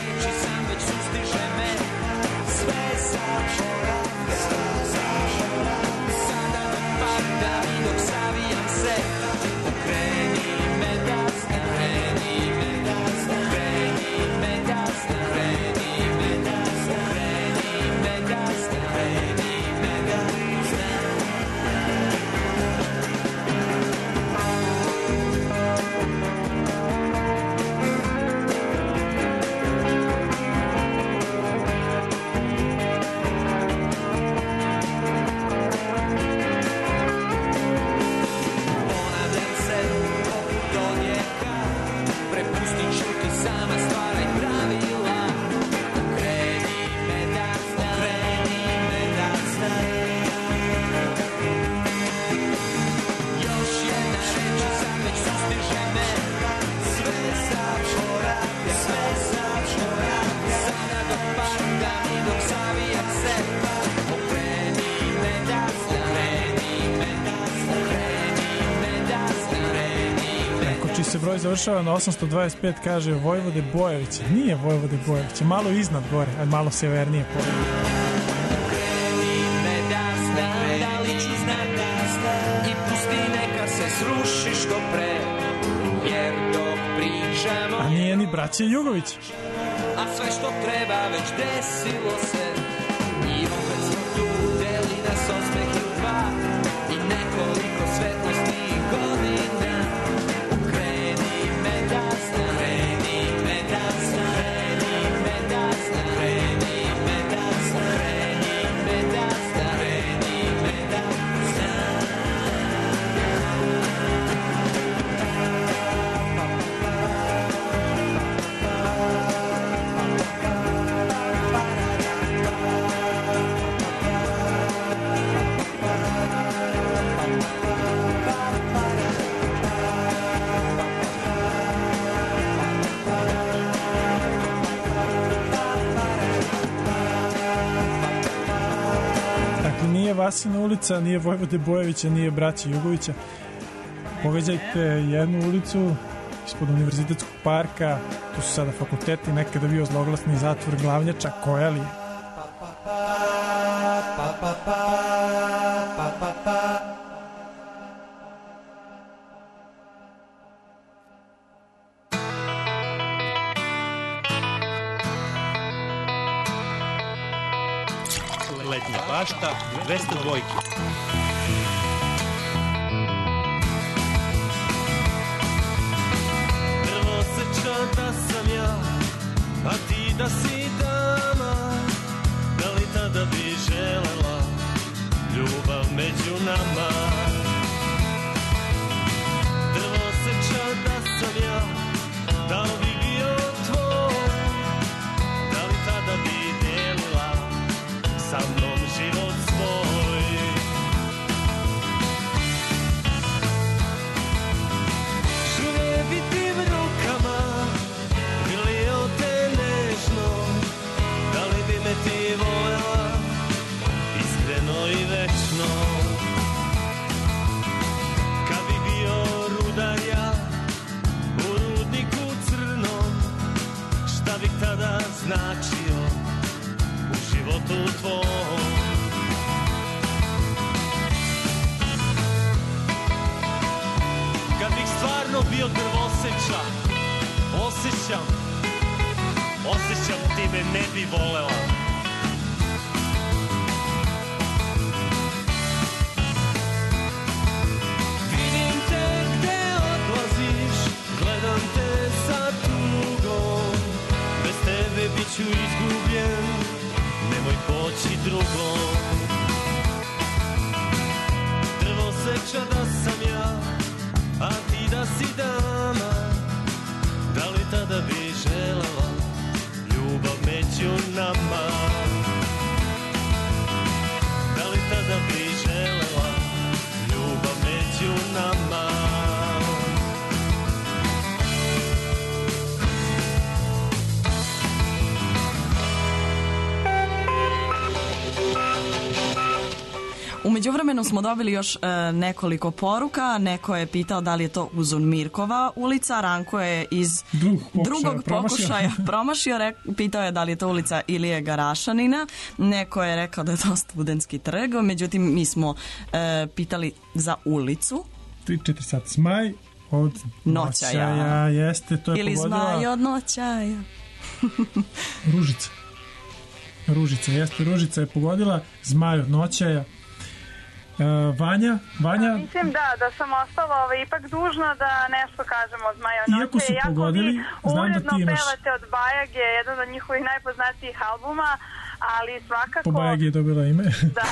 [SPEAKER 2] Se broj završava na 825, kaže Vojvode Bojevića. Nije Vojvode Bojevića, malo iznad gore, a malo severnije pole. A nije ni braće Jugović.
[SPEAKER 8] A sve što treba već desilo se i opet smo tu, deli nas osmeh i dva i nekoliko svetlosnih godina.
[SPEAKER 2] Vasina ulica, nije Vojvode Bojevića, nije braća Jugovića. Poveđajte jednu ulicu ispod Univerzitetskog parka, tu su sada fakulteti, nekada bio zloglasni zatvor Glavnjača, Koelije.
[SPEAKER 1] Letnja bašta 202.
[SPEAKER 8] Da sam ja, a ti da si dama, da li tada bi želela ljubav među nama? Drvo seča da sam ja, da li bi bio tvoj, da li tada bi delila sa mnom život svoj? Žurevi tim rukama grlio te nežno, da li bi me ti voljela iskreno i večno? Kad bi bio rudar ja u rudniku crnom, šta bih tada značio u životu tvom? Kad bih stvarno bio drvoseča, osjećam ti me ne bi volela. Vidim te gde odlaziš, gledam te sa tugom, bez tebe bit ću izgubljen, nemoj poći drugom. Drvoseča da sam ja, a ti da si dama, da li tada bi želela ljubav među nama? Da li tada bi želela ljubav među nama?
[SPEAKER 3] U međuvremenu smo dobili još nekoliko poruka. Neko je pitao da li je to Uzun Mirkova ulica. Ranko je iz drugog pokušaja promašio. Pitao je da li je to ulica Ilije Garašanina. Neko je rekao da je to Studentski trg. Međutim, mi smo pitali za ulicu.
[SPEAKER 2] 3-4 sat. Zmaj od noćaja. Jeste, to je
[SPEAKER 3] ili
[SPEAKER 2] pogodila.
[SPEAKER 3] Zmaj od noćaja.
[SPEAKER 2] Ružica, jeste, Ružica je pogodila. Zmaj od noćaja. Vanja?
[SPEAKER 14] Mislim da sam ostala ipak dužna da nešto kažemo o Zmaj od noćaja.
[SPEAKER 2] Iako su pogodili, znam da ti imaš...
[SPEAKER 14] pevate od Bajage, jedan od njihovih najpoznatijih albuma, ali svakako...
[SPEAKER 2] Po Bajagi je dobila ime.
[SPEAKER 14] Da.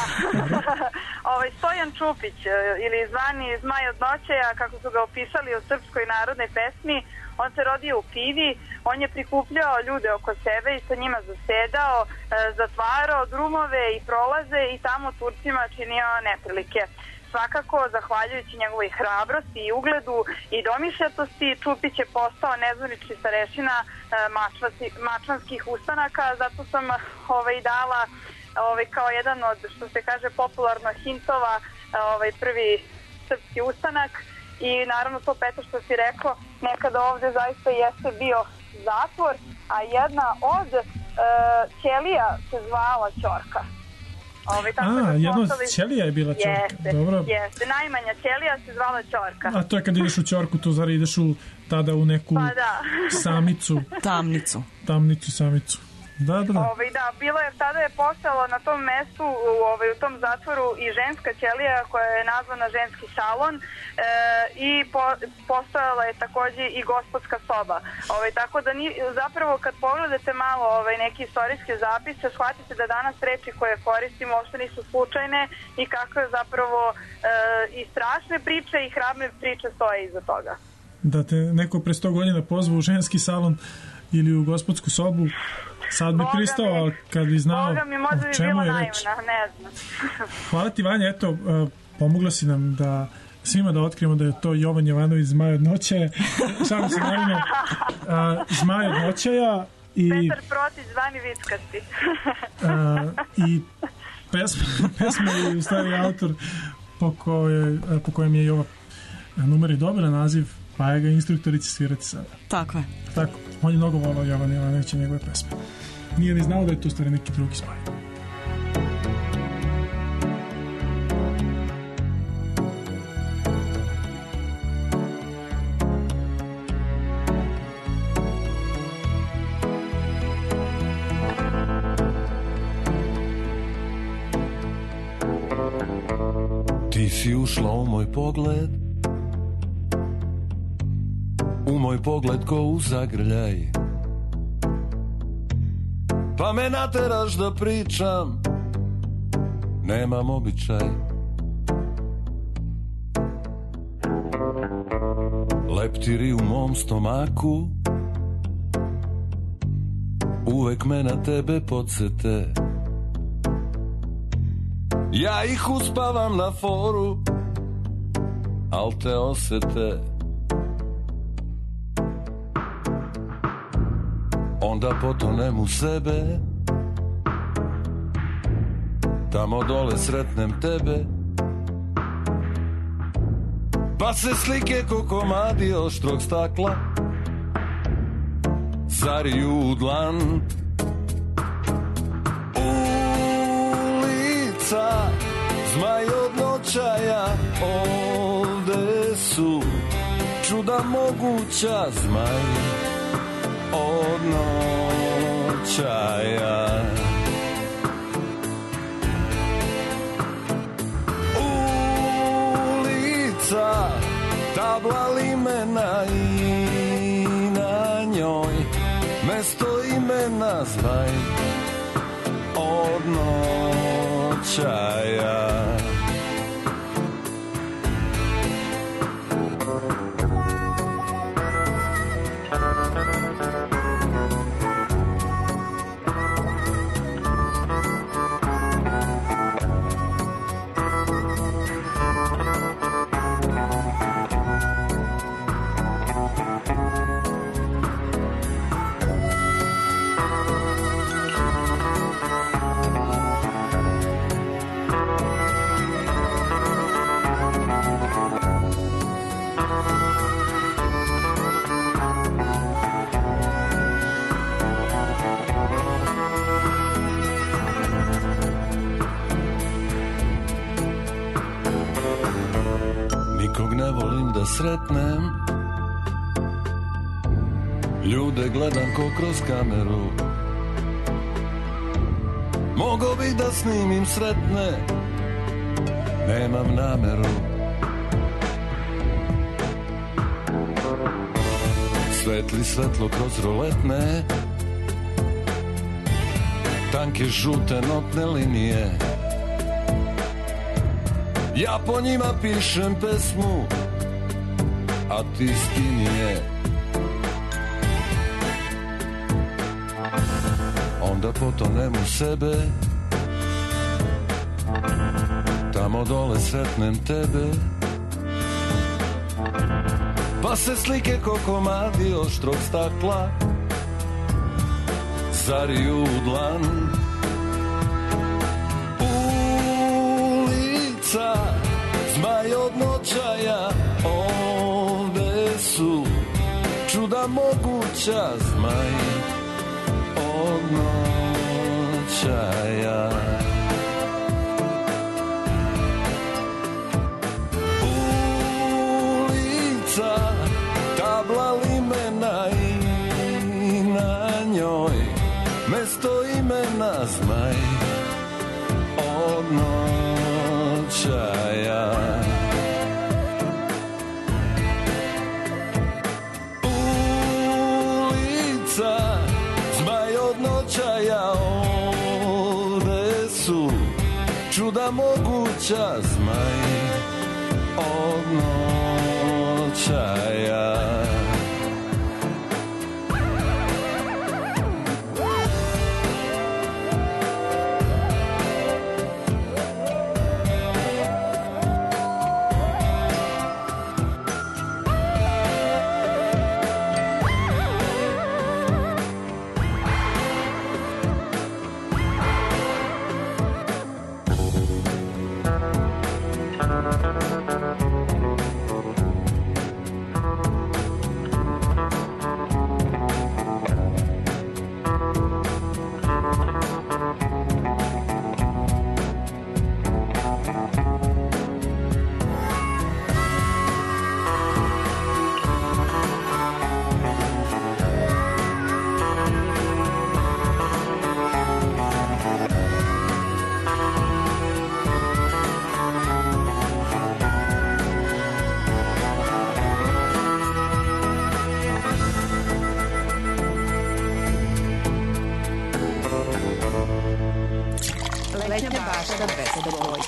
[SPEAKER 14] Stojan Čupić, ili zvani Zmaj od noćaja, kako su ga opisali u srpskoj narodnoj pesmi, on se rodio u Pivi, on je prikupljao ljude oko sebe i sa njima zasedao, zatvarao drumove i prolaze i tamo Turcima činio neprilike. Svakako, zahvaljujući njegovoj hrabrosti i ugledu i domišljatosti, Čupić je postao nezvanični starešina mačvanskih ustanaka, zato sam dala kao jedan od, što se kaže popularno, hintova, prvi srpski ustanak. I naravno to, Petar, što si rekao, nekada ovde zaista jeste bio zatvor, a jedna od ćelija se zvala Ćorka.
[SPEAKER 2] Jedna od ćelija je bila Ćorka.
[SPEAKER 14] Jeste, najmanja ćelija se zvala Ćorka.
[SPEAKER 2] A to je kad ideš u Ćorku, to zara ideš tada u neku samicu. Samicu. Da.
[SPEAKER 14] Bilo je, tada je postojalo na tom mestu, u tom zatvoru, i ženska ćelija koja je nazvana ženski salon i postojala je takođe i gospodska soba. Tako da zapravo kad pogledate malo neke istorijske zapise, shvatite da danas reči koje koristimo uopšte nisu slučajne i kakve zapravo i strašne priče i hrabre priče stoje iza toga.
[SPEAKER 2] Da te neko pre 100 godina pozvao u ženski salon ili u gospodsku sobu, sad bi pristao, ali kad bi znao o čemu je reč.
[SPEAKER 14] Ne znam.
[SPEAKER 2] Hvala ti, Vanja, eto, pomogla si nam da svima da otkrijemo da je to Jovan Jovanović, Zmaj od noćaja. Samo se naravno Zmaj od noćaja i...
[SPEAKER 14] Petar Protić, zvani Vickasti.
[SPEAKER 2] I pesme i u stvari autor po kojem je i ova numer i dobila naziv, pa je ga instruktorici svirati sada.
[SPEAKER 3] Tako je.
[SPEAKER 2] Tako, on je mnogo volao Jovan Jovanovića i njegove pesme. Nije ni znao da je to stvari neki drugi spaj.
[SPEAKER 15] Ti si ušla u moj pogled, u moj pogled ko u zagrljaj, pa me nateraš da pričam, nemam običaj. Leptiri u mom stomaku uvek me na tebe podsete. Ja ih uspavam na foru, al te osete. Onda potonem u sebe, tamo dole sretnem tebe, pa se slike ko komadi oštrog stakla zariju u dlan. Zmaj od noćaja, ovde su čuda moguća. Zmaj od noćaja. Ulica, tabla limena i na njoj mesto imena. Zmaj od noćaja. Sretnem ljude, gledam ko kroz kameru. Mogo bi da snimim sretne, nemam nameru. Svetli svetlo kroz roletne, tanke žute notne linije. Ja po njima pišem pesmu, a ti skinije. Onda potonem u sebe, tamo dole sretnem tebe, pa se slike ko komadi oštrog stakla zariju u dlan. Ulica, zmaj od noćaja, ovde su čuda moguća. Zmaj od noćaja. Ulica, tabla limena i na njoj mesto imena. Zmaj od noćaja. Zmaj od noćaja, ovde su čuda moguća. Zmaj od noćaja.
[SPEAKER 5] bašta 202.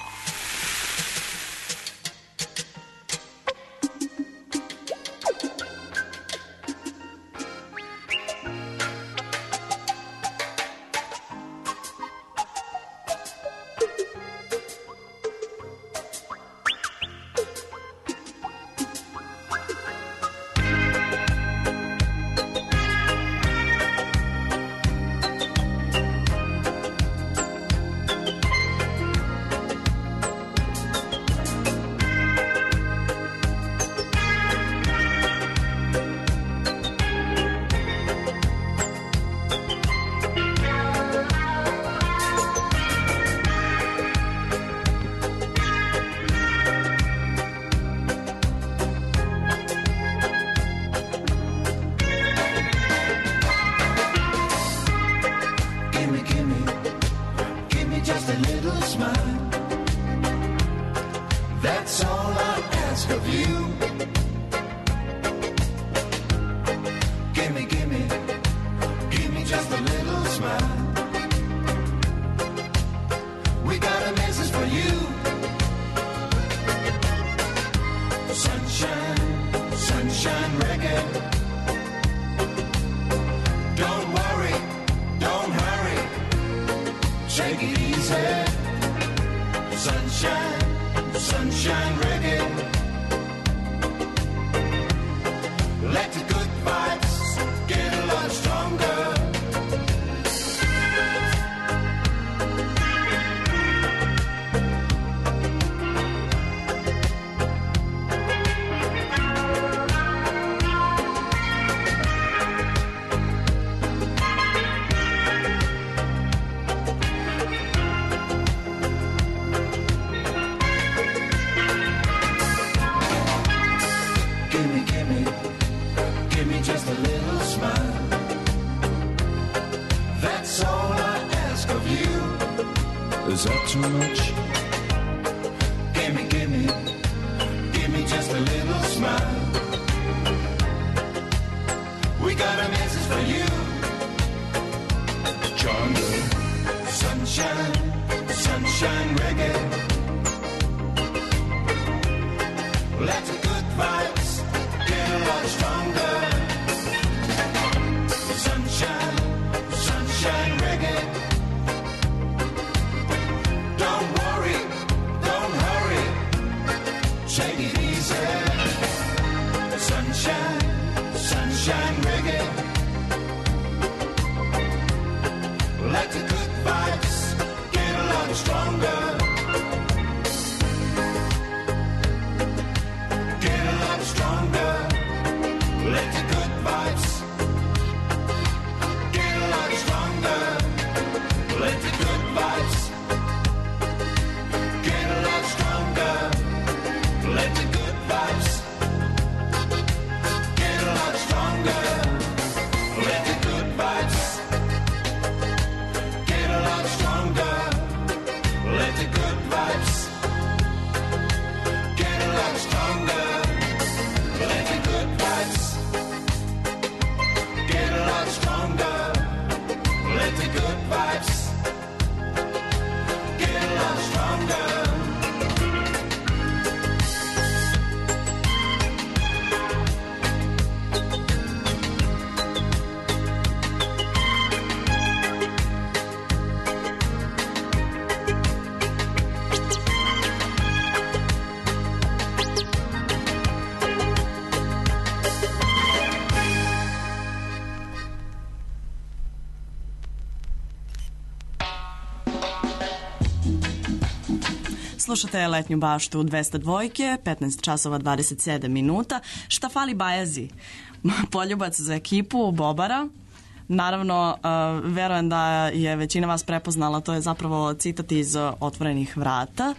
[SPEAKER 3] Slušate Letnju baštu 202, 15 časova 27 minuta. Šta fali Bajazi? Poljubac za ekipu Bobara. Naravno, verujem da je većina vas prepoznala, to je zapravo citat iz Otvorenih vrata.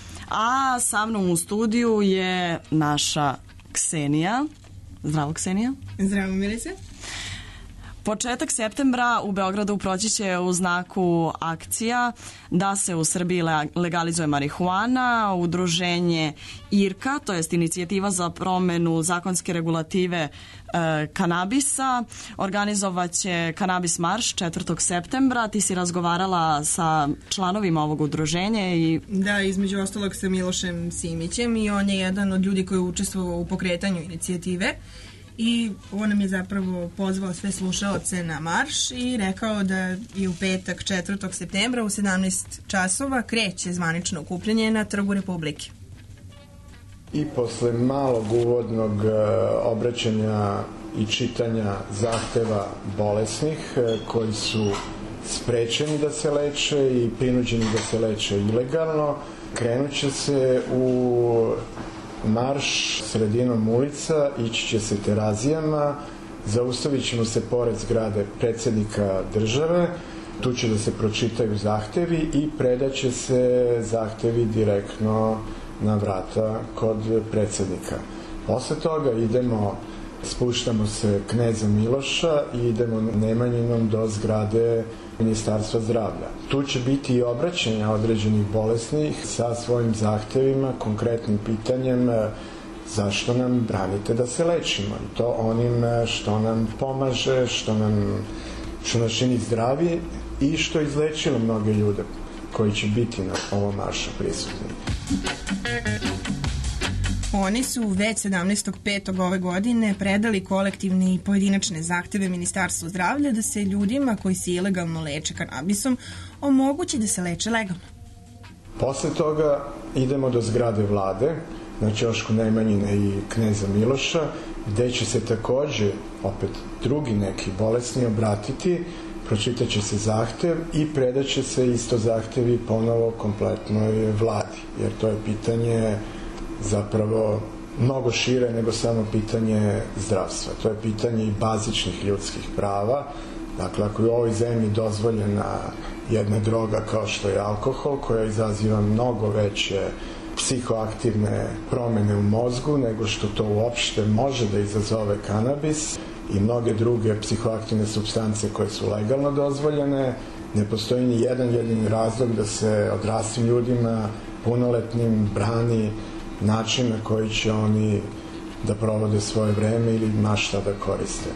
[SPEAKER 3] A sa mnom u studiju je naša Ksenija. Zdravo, Ksenija.
[SPEAKER 16] Zdravo, Milice.
[SPEAKER 3] Početak septembra u Beogradu proći će u znaku akcija da se u Srbiji legalizuje marihuana. Udruženje IRKA, to jest Inicijativa za promenu zakonske regulative kanabisa, organizovaće Kanabis marš 4. septembra. Ti si razgovarala sa članovima ovog udruženja i...
[SPEAKER 16] Da, između ostalog sa Milošem Simićem i on je jedan od ljudi koji je učestvovao u pokretanju inicijative. I on nam je zapravo pozvao sve slušaoce na marš i rekao da je u petak 4. septembra u 17 časova kreće zvanično okupljanje na Trgu Republike.
[SPEAKER 17] I posle malog uvodnog obraćanja i čitanja zahteva bolesnih koji su sprečeni da se leče i prinuđeni da se leče ilegalno, krenut će se u marš sredinom ulica, ići će se Terazijama, zaustavit ćemo se pored zgrade predsjednika države, tu će da se pročitaju zahtevi i predaće se zahtevi direktno na vrata kod predsjednika. Posle toga spuštamo se Kneza Miloša i idemo Nemanjinom do zgrade Ministarstva zdravlja. Tu će biti i obraćanja određenih bolesnih sa svojim zahtevima, konkretnim pitanjem zašto nam branite da se lečimo. I to onim što nam pomaže, što nas čini zdravi i što je izlečilo mnoge ljude koji će biti na ovom maršu prisutni.
[SPEAKER 16] Oni su već 17.5. ove godine predali kolektivne i pojedinačne zahteve Ministarstvu zdravlja da se ljudima koji se ilegalno leče kanabisom omogući da se leče legalno.
[SPEAKER 17] Posle toga idemo do zgrade vlade, na ćošku Nemanjine i Kneza Miloša, gde će se takođe opet drugi neki bolesni obratiti, pročitaće se zahtev i predaće se isto zahtevi ponovo kompletnoj vladi, jer to je pitanje zapravo mnogo šire nego samo pitanje zdravstva. To je pitanje i bazičnih ljudskih prava. Dakle, ako je u ovoj zemlji dozvoljena jedna droga kao što je alkohol, koja izaziva mnogo veće psihoaktivne promene u mozgu nego što to uopšte može da izazove kanabis i mnoge druge psihoaktivne supstance koje su legalno dozvoljene, ne postoji ni jedan jedini razlog da se odraslim ljudima, punoletnim, brani način na koji će oni da provode svoje vreme ili ma šta da koriste.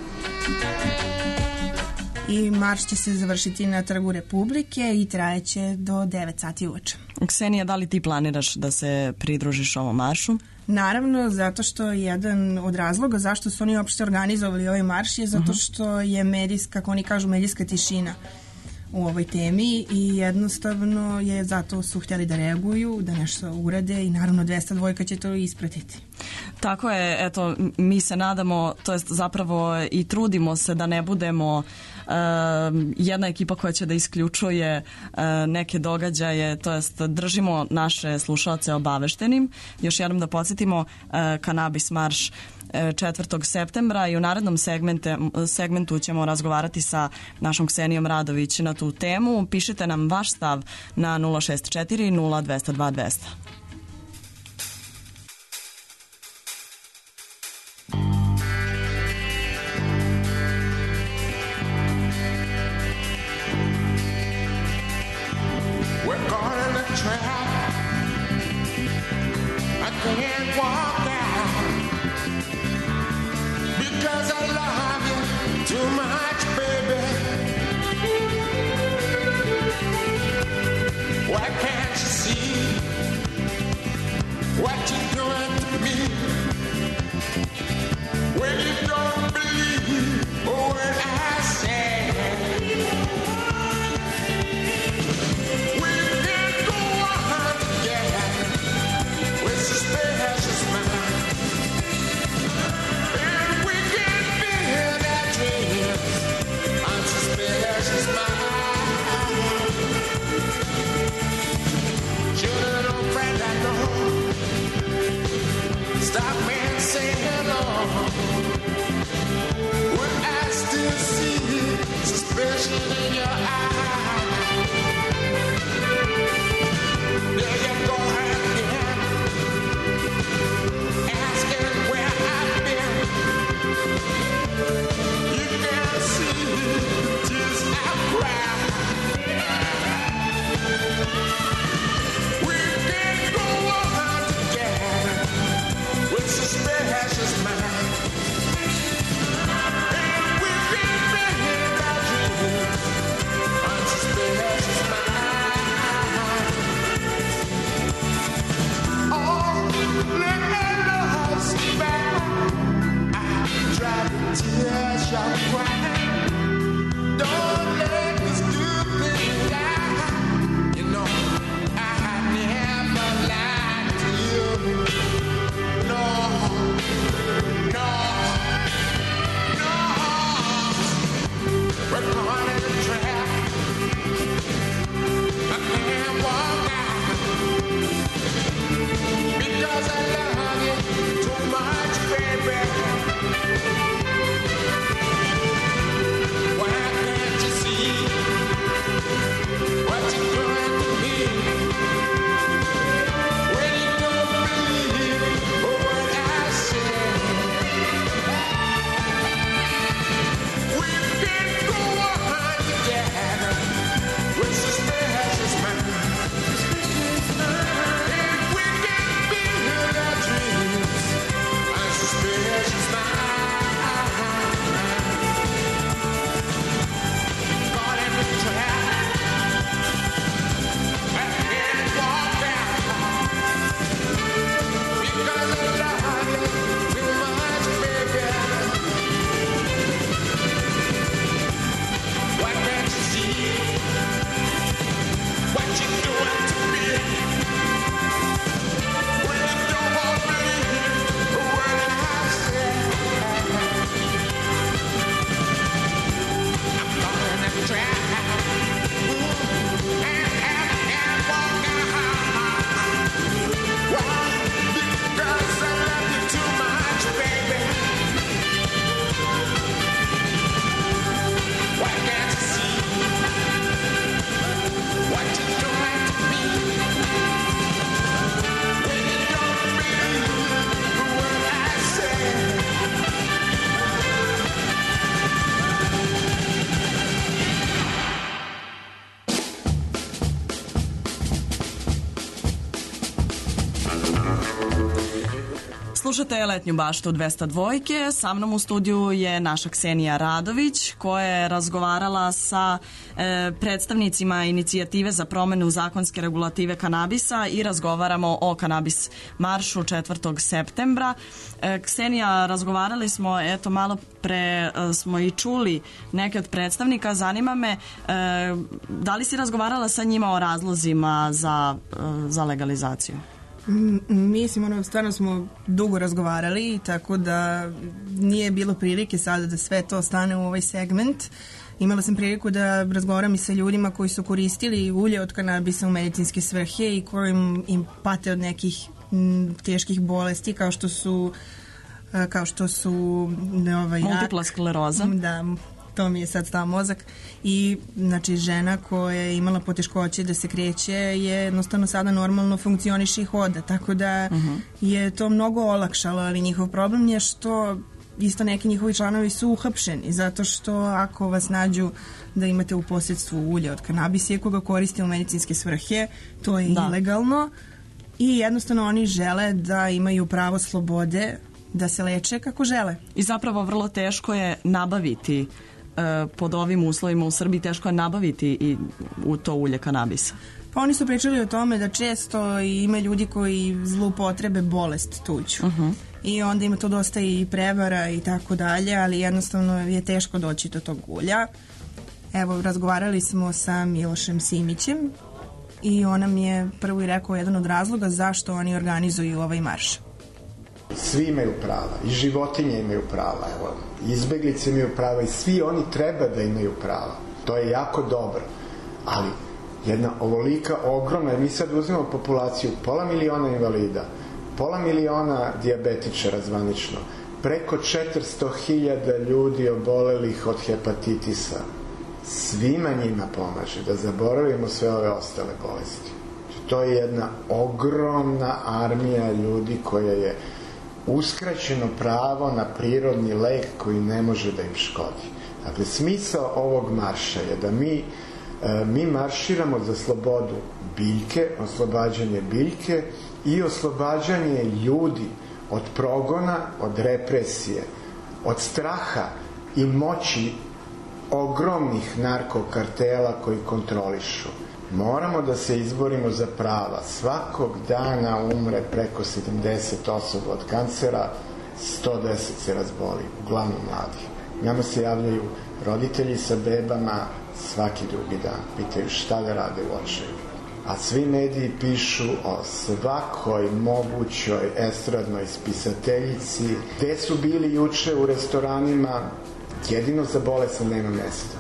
[SPEAKER 16] I marš će se završiti na Trgu Republike i trajeće do 9 sati uveče.
[SPEAKER 3] Ksenija, da li ti planiraš da se pridružiš ovom maršu?
[SPEAKER 16] Naravno, zato što jedan od razloga zašto su oni uopšte organizovali ovaj marš je zato što je medijska, kako oni kažu, medijska tišina u ovoj temi i jednostavno je zato su htjeli da reaguju, da nešto urade i naravno 202 će to ispratiti.
[SPEAKER 3] Tako je, eto, mi se nadamo, to jest zapravo i trudimo se da ne budemo jedna ekipa koja će da isključuje neke događaje, to jest držimo naše slušalce obaveštenim. Još jednom da podsjetimo, Kanabis marš 4. septembra i u narednom segmentu ćemo razgovarati sa našom Ksenijom Radović na tu temu. Pišite nam vaš stav na 064 0202 200. Slušate Letnju baštu 202. Sa mnom u studiju je naša Ksenija Radović, koja je razgovarala sa predstavnicima inicijative za promenu zakonske regulative kanabisa i razgovaramo o kanabis maršu 4. septembra. Ksenija, razgovarali smo, eto, malo pre smo i čuli neke od predstavnika. Zanima me, da li si razgovarala sa njima o razlozima za legalizaciju?
[SPEAKER 16] Mislim, stvarno smo dugo razgovarali, tako da nije bilo prilike sada da sve to stane u ovaj segment. Imala sam priliku da razgovaram i sa ljudima koji su koristili ulje od kanabisa u medicinske svrhe i koji im pate od nekih teških bolesti kao što su
[SPEAKER 3] multipla skleroza.
[SPEAKER 16] Da, to mi je sad stao mozak. I znači žena koja je imala poteškoće da se kreće je jednostavno sada normalno funkcioniše i hoda, tako da je to mnogo olakšalo, ali njihov problem je što isto neki njihovi članovi su uhapšeni, zato što ako vas nađu da imate u posjedstvu ulje od kanabisa i ako ga koriste u medicinske svrhe, to je ilegalno i jednostavno oni žele da imaju pravo slobode da se leče kako žele.
[SPEAKER 3] I zapravo vrlo teško je nabaviti pod ovim uslovima u Srbiji, teško je nabaviti i u to ulje kanabisa.
[SPEAKER 16] Pa oni su pričali o tome da često ima ljudi koji zloupotrebe bolest tuđu. I onda ima to dosta i prevara i tako dalje, ali jednostavno je teško doći do tog ulja. Evo, razgovarali smo sa Milošem Simićem i on nam je prvo i rekao jedan od razloga zašto oni organizuju ovaj marš.
[SPEAKER 17] Svi imaju prava, i životinje imaju prava, evo, izbeglice imaju prava i svi oni treba da imaju prava. To je jako dobro, ali jedna ovolika, ogromna, mi sad uzimamo populaciju, 500 miliona invalida, 500 miliona dijabetičara zvanično, preko 400.000 ljudi obolelih od hepatitisa. Svima njima pomaže da zaboravimo sve ove ostale bolesti. To je jedna ogromna armija ljudi koja je uskraćeno pravo na prirodni lek koji ne može da im škodi. Dakle, smisao ovog marša je da mi marširamo za slobodu biljke, oslobađanje biljke i oslobađanje ljudi od progona, od represije, od straha i moći ogromnih narkokartela koji kontrolišu. Moramo da se izborimo za prava. Svakog dana umre preko 70 osoba od kancera, 110 se razboli, uglavnom mladi. Nama se javljaju roditelji sa bebama svaki drugi dan. Pitaju šta da rade u očaju. A svi mediji pišu o svakoj mogućoj estradnoj spisateljici. Gde su bili juče u restoranima? Jedino za bolesne nema mesta.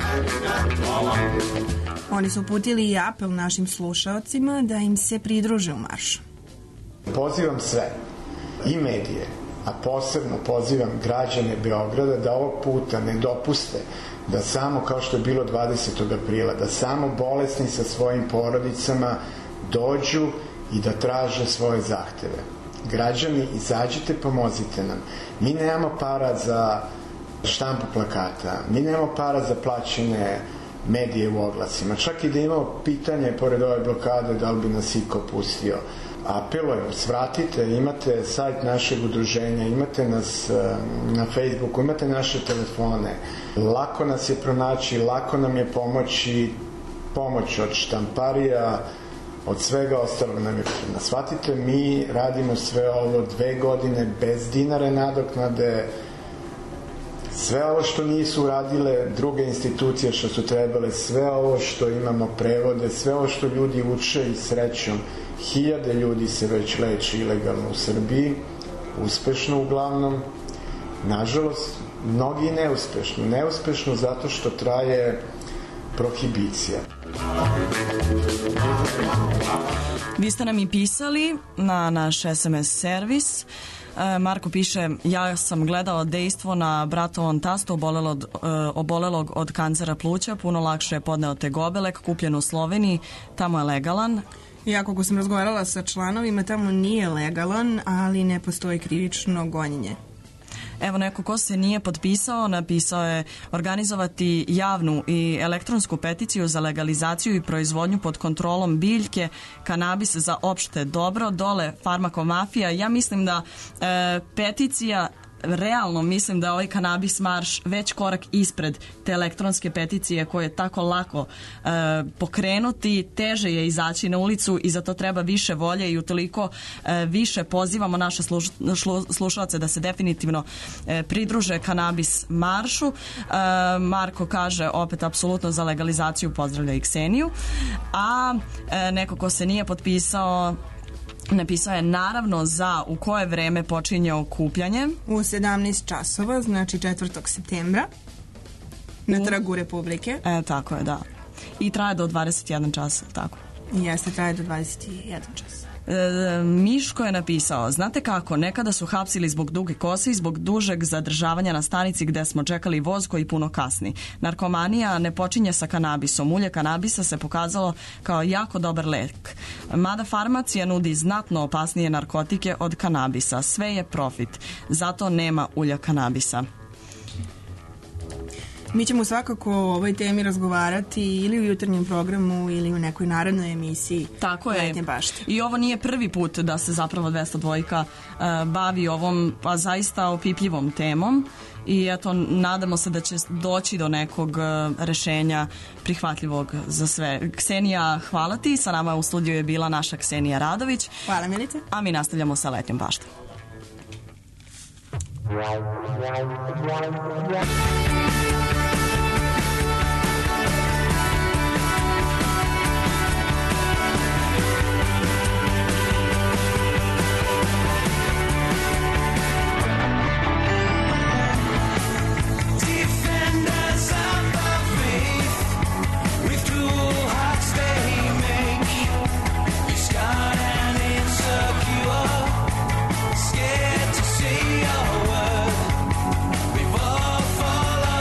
[SPEAKER 16] Oni su uputili i apel našim slušaocima da im se pridruže u maršu.
[SPEAKER 17] Pozivam sve, i medije, a posebno pozivam građane Beograda da ovog puta ne dopuste da samo, kao što je bilo 20. aprila, da samo bolesni sa svojim porodicama dođu i da traže svoje zahteve. Građani, izađite, pomozite nam. Mi nemamo para za štampu plakata, mi nemamo para za plaćene medije u oglasima. Čak i da imamo pitanje pored ove blokade da li bi nas iko pustio. Apelujem, svratite, imate sajt našeg udruženja, imate nas na Facebooku, imate naše telefone. Lako nas je pronaći, lako nam je pomoći, pomoć od štamparija, od svega ostalog nam je potrebna. Shvatite, mi radimo sve ovo 2 godine bez dinare nadoknade. Sve ovo što nisu uradile druge institucije što su trebale, sve ovo što imamo prevode, sve ovo što ljudi uče i srećom, 1000 ljudi se već leči ilegalno u Srbiji, uspešno uglavnom, nažalost, mnogi neuspešno. Neuspešno zato što traje prohibicija.
[SPEAKER 3] Vi ste nam i pisali na naš SMS servis. Marko piše, ja sam gledao dejstvo na bratovom tastu obolelog od kancera pluća, puno lakše je podneo tegobelek, kupljen u Sloveniji, tamo je legalan.
[SPEAKER 16] Ja, kako sam razgovarala sa članovima, tamo nije legalan, ali ne postoji krivično gonjenje.
[SPEAKER 3] Evo, neko ko se nije potpisao, napisao je organizovati javnu i elektronsku peticiju za legalizaciju i proizvodnju pod kontrolom biljke, kanabis za opšte dobro, dole farmakomafija. Ja mislim da peticija, realno mislim da ovaj kanabis marš već korak ispred te elektronske peticije koje je tako lako pokrenuti, teže je izaći na ulicu i za to treba više volje i utoliko više pozivamo naše slušalce da se definitivno pridruže kanabis maršu. Marko kaže opet apsolutno za legalizaciju, pozdravlja i Kseniju, a neko ko se nije potpisao napisao je naravno za u koje vreme počinje okupljanje.
[SPEAKER 16] U 17 časova, znači 4. septembra na Trgu Republike.
[SPEAKER 3] Tako je, da. I traje do 21 časa, tako.
[SPEAKER 16] Jeste, traje do 21 časa.
[SPEAKER 3] Miško je napisao, znate kako, nekada su hapsili zbog duge kose i zbog dužeg zadržavanja na stanici gde smo čekali voz koji puno kasni. Narkomanija ne počinje sa kanabisom. Ulje kanabisa se pokazalo kao jako dobar lek. Mada farmacija nudi znatno opasnije narkotike od kanabisa. Sve je profit. Zato nema ulja kanabisa.
[SPEAKER 16] Mi ćemo svakako o ovoj temi razgovarati ili u jutarnjem programu ili u nekoj narednoj emisiji.
[SPEAKER 3] Tako je.
[SPEAKER 16] Letnje bašte.
[SPEAKER 3] I ovo nije prvi put da se zapravo 202 bavi ovom pa zaista opipljivom temom i eto, nadamo se da će doći do nekog rešenja prihvatljivog za sve. Ksenija, hvala ti. Sa nama u studiju je bila naša Ksenija Radović.
[SPEAKER 16] Hvala, Milice.
[SPEAKER 3] A mi nastavljamo sa Letnjom baštom.
[SPEAKER 8] Scared to say a word. We've all fallen.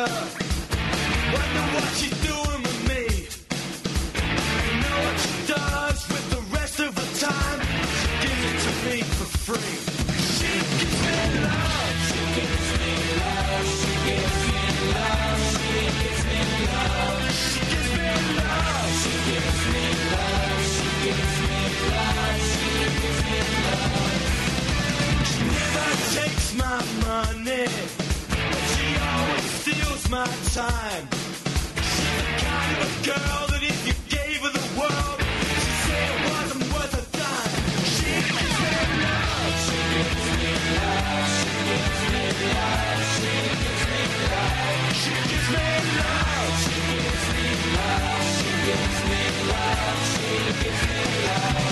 [SPEAKER 8] Wonder what she's doing with me. You know what she does with the rest of her time? She gives it to me for free. She gives me love. She gives me love. She gives me love. She gives me love. She gives me love. She gives me love. She gives me love. She gives me love. She never takes my money, but she always steals my time. She's the kind of girl that if you gave her the world, she'd say it wasn't worth a dime. She gives me love. She gives me love. She gives me love. She gives me love. She gives me love. She gives me love. She gives me love. She gives me love.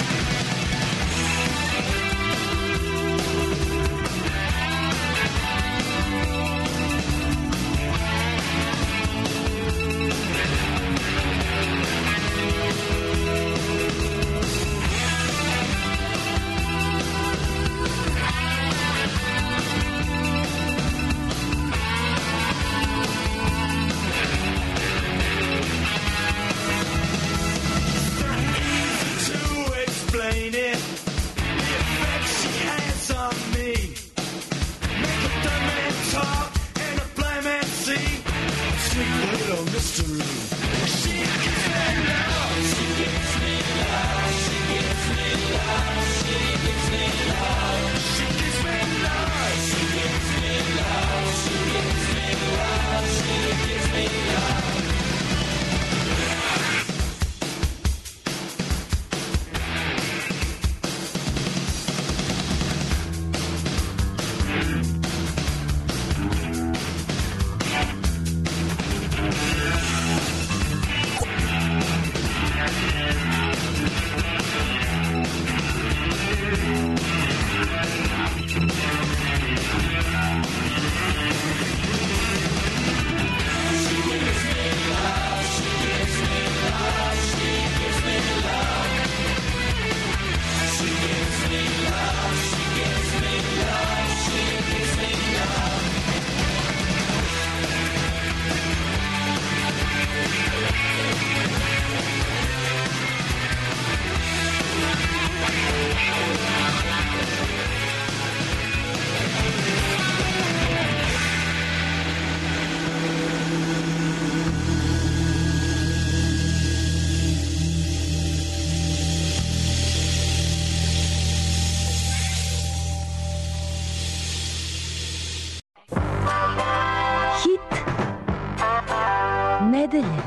[SPEAKER 18] nedelje.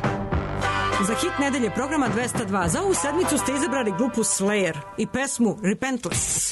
[SPEAKER 19] Za hit nedelje programa 202 za ovu sedmicu ste izabrali grupu Slayer i pesmu Repentless.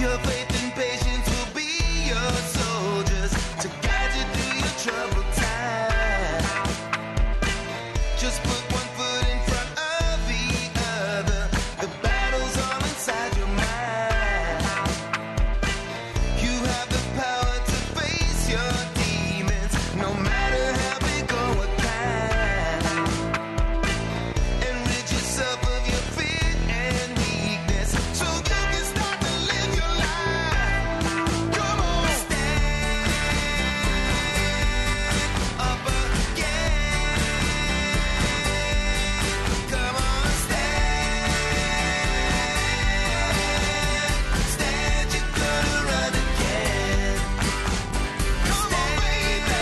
[SPEAKER 6] Your faith and patience will be your soldiers to guide you through your troubled time. Just put one foot in front of the other. The battle's all inside your mind. You have the power to face your demons, no matter how big or what kind. And rid yourself of your fear and weakness, so you can start to live your life. Come on, stand up again. Come on, stand. Stand, you're gonna run again. Come on, baby.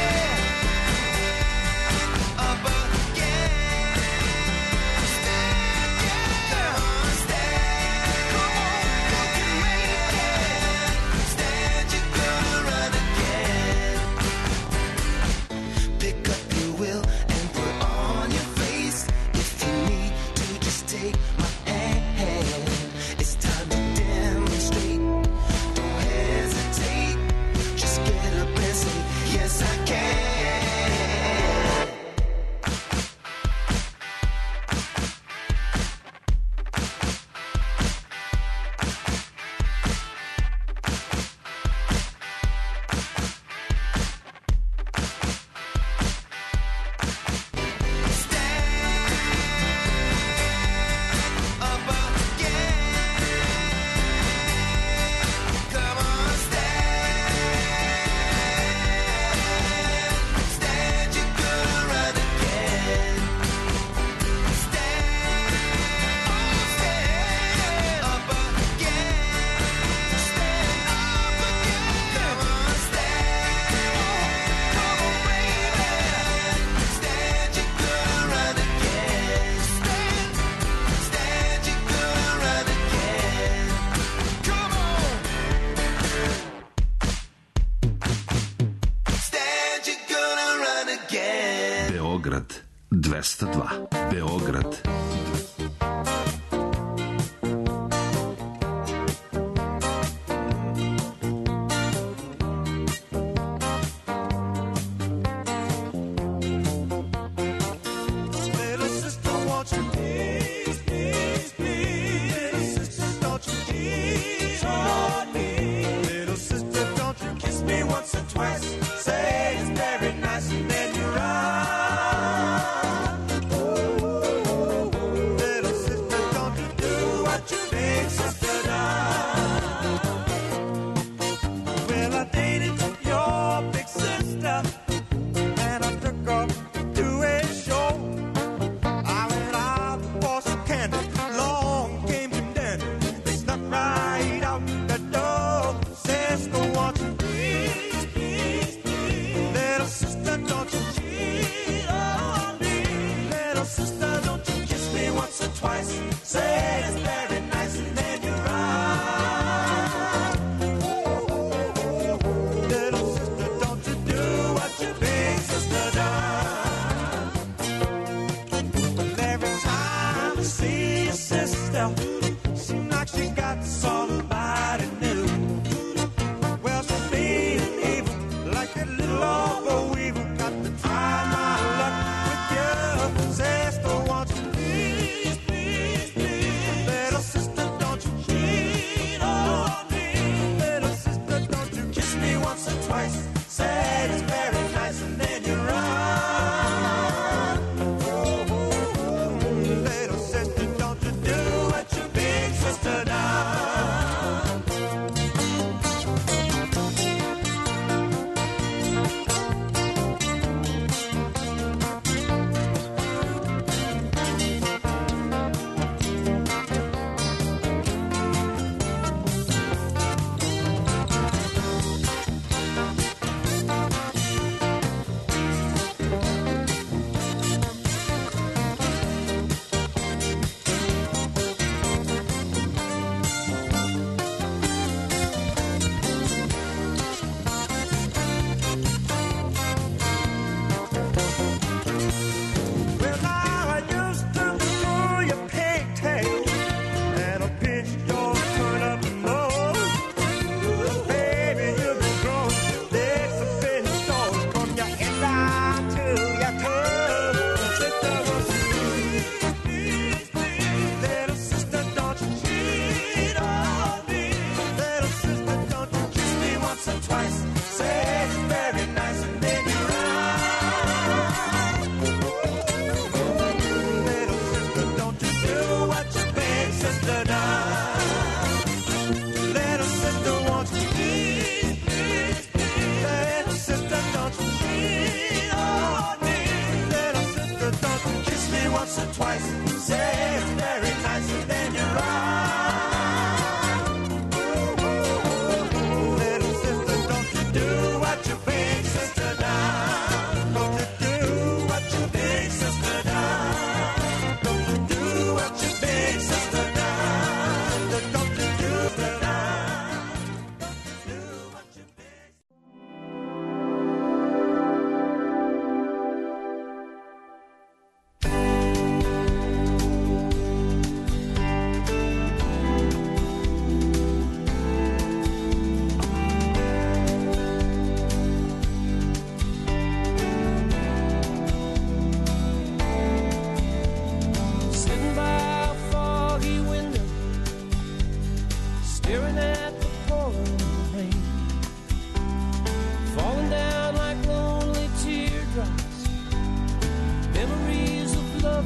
[SPEAKER 6] Up again. Stand, come on, stand. Come on, you can make it. Stand, you're gonna run again. Pick up your will and put on your face. If you need to, just take my hand. It's time to demonstrate. Don't hesitate. Just get up and say, yes, I can. Up again. Come on, stand. Stand, you're gonna run again. Stand, stand. Up again. Stand up again. Come on, stand. Come on, baby. Stand, you're gonna run again. Stand, stand, you're gonna run again. Come on. Stand, you're gonna run again.
[SPEAKER 18] Beograd 202. Beograd.
[SPEAKER 6] Little sister, won't you please, please, please? Little sister, don't you tease me? Little sister, don't you kiss me once or twice? Say it's very nice and then you run. Ooh,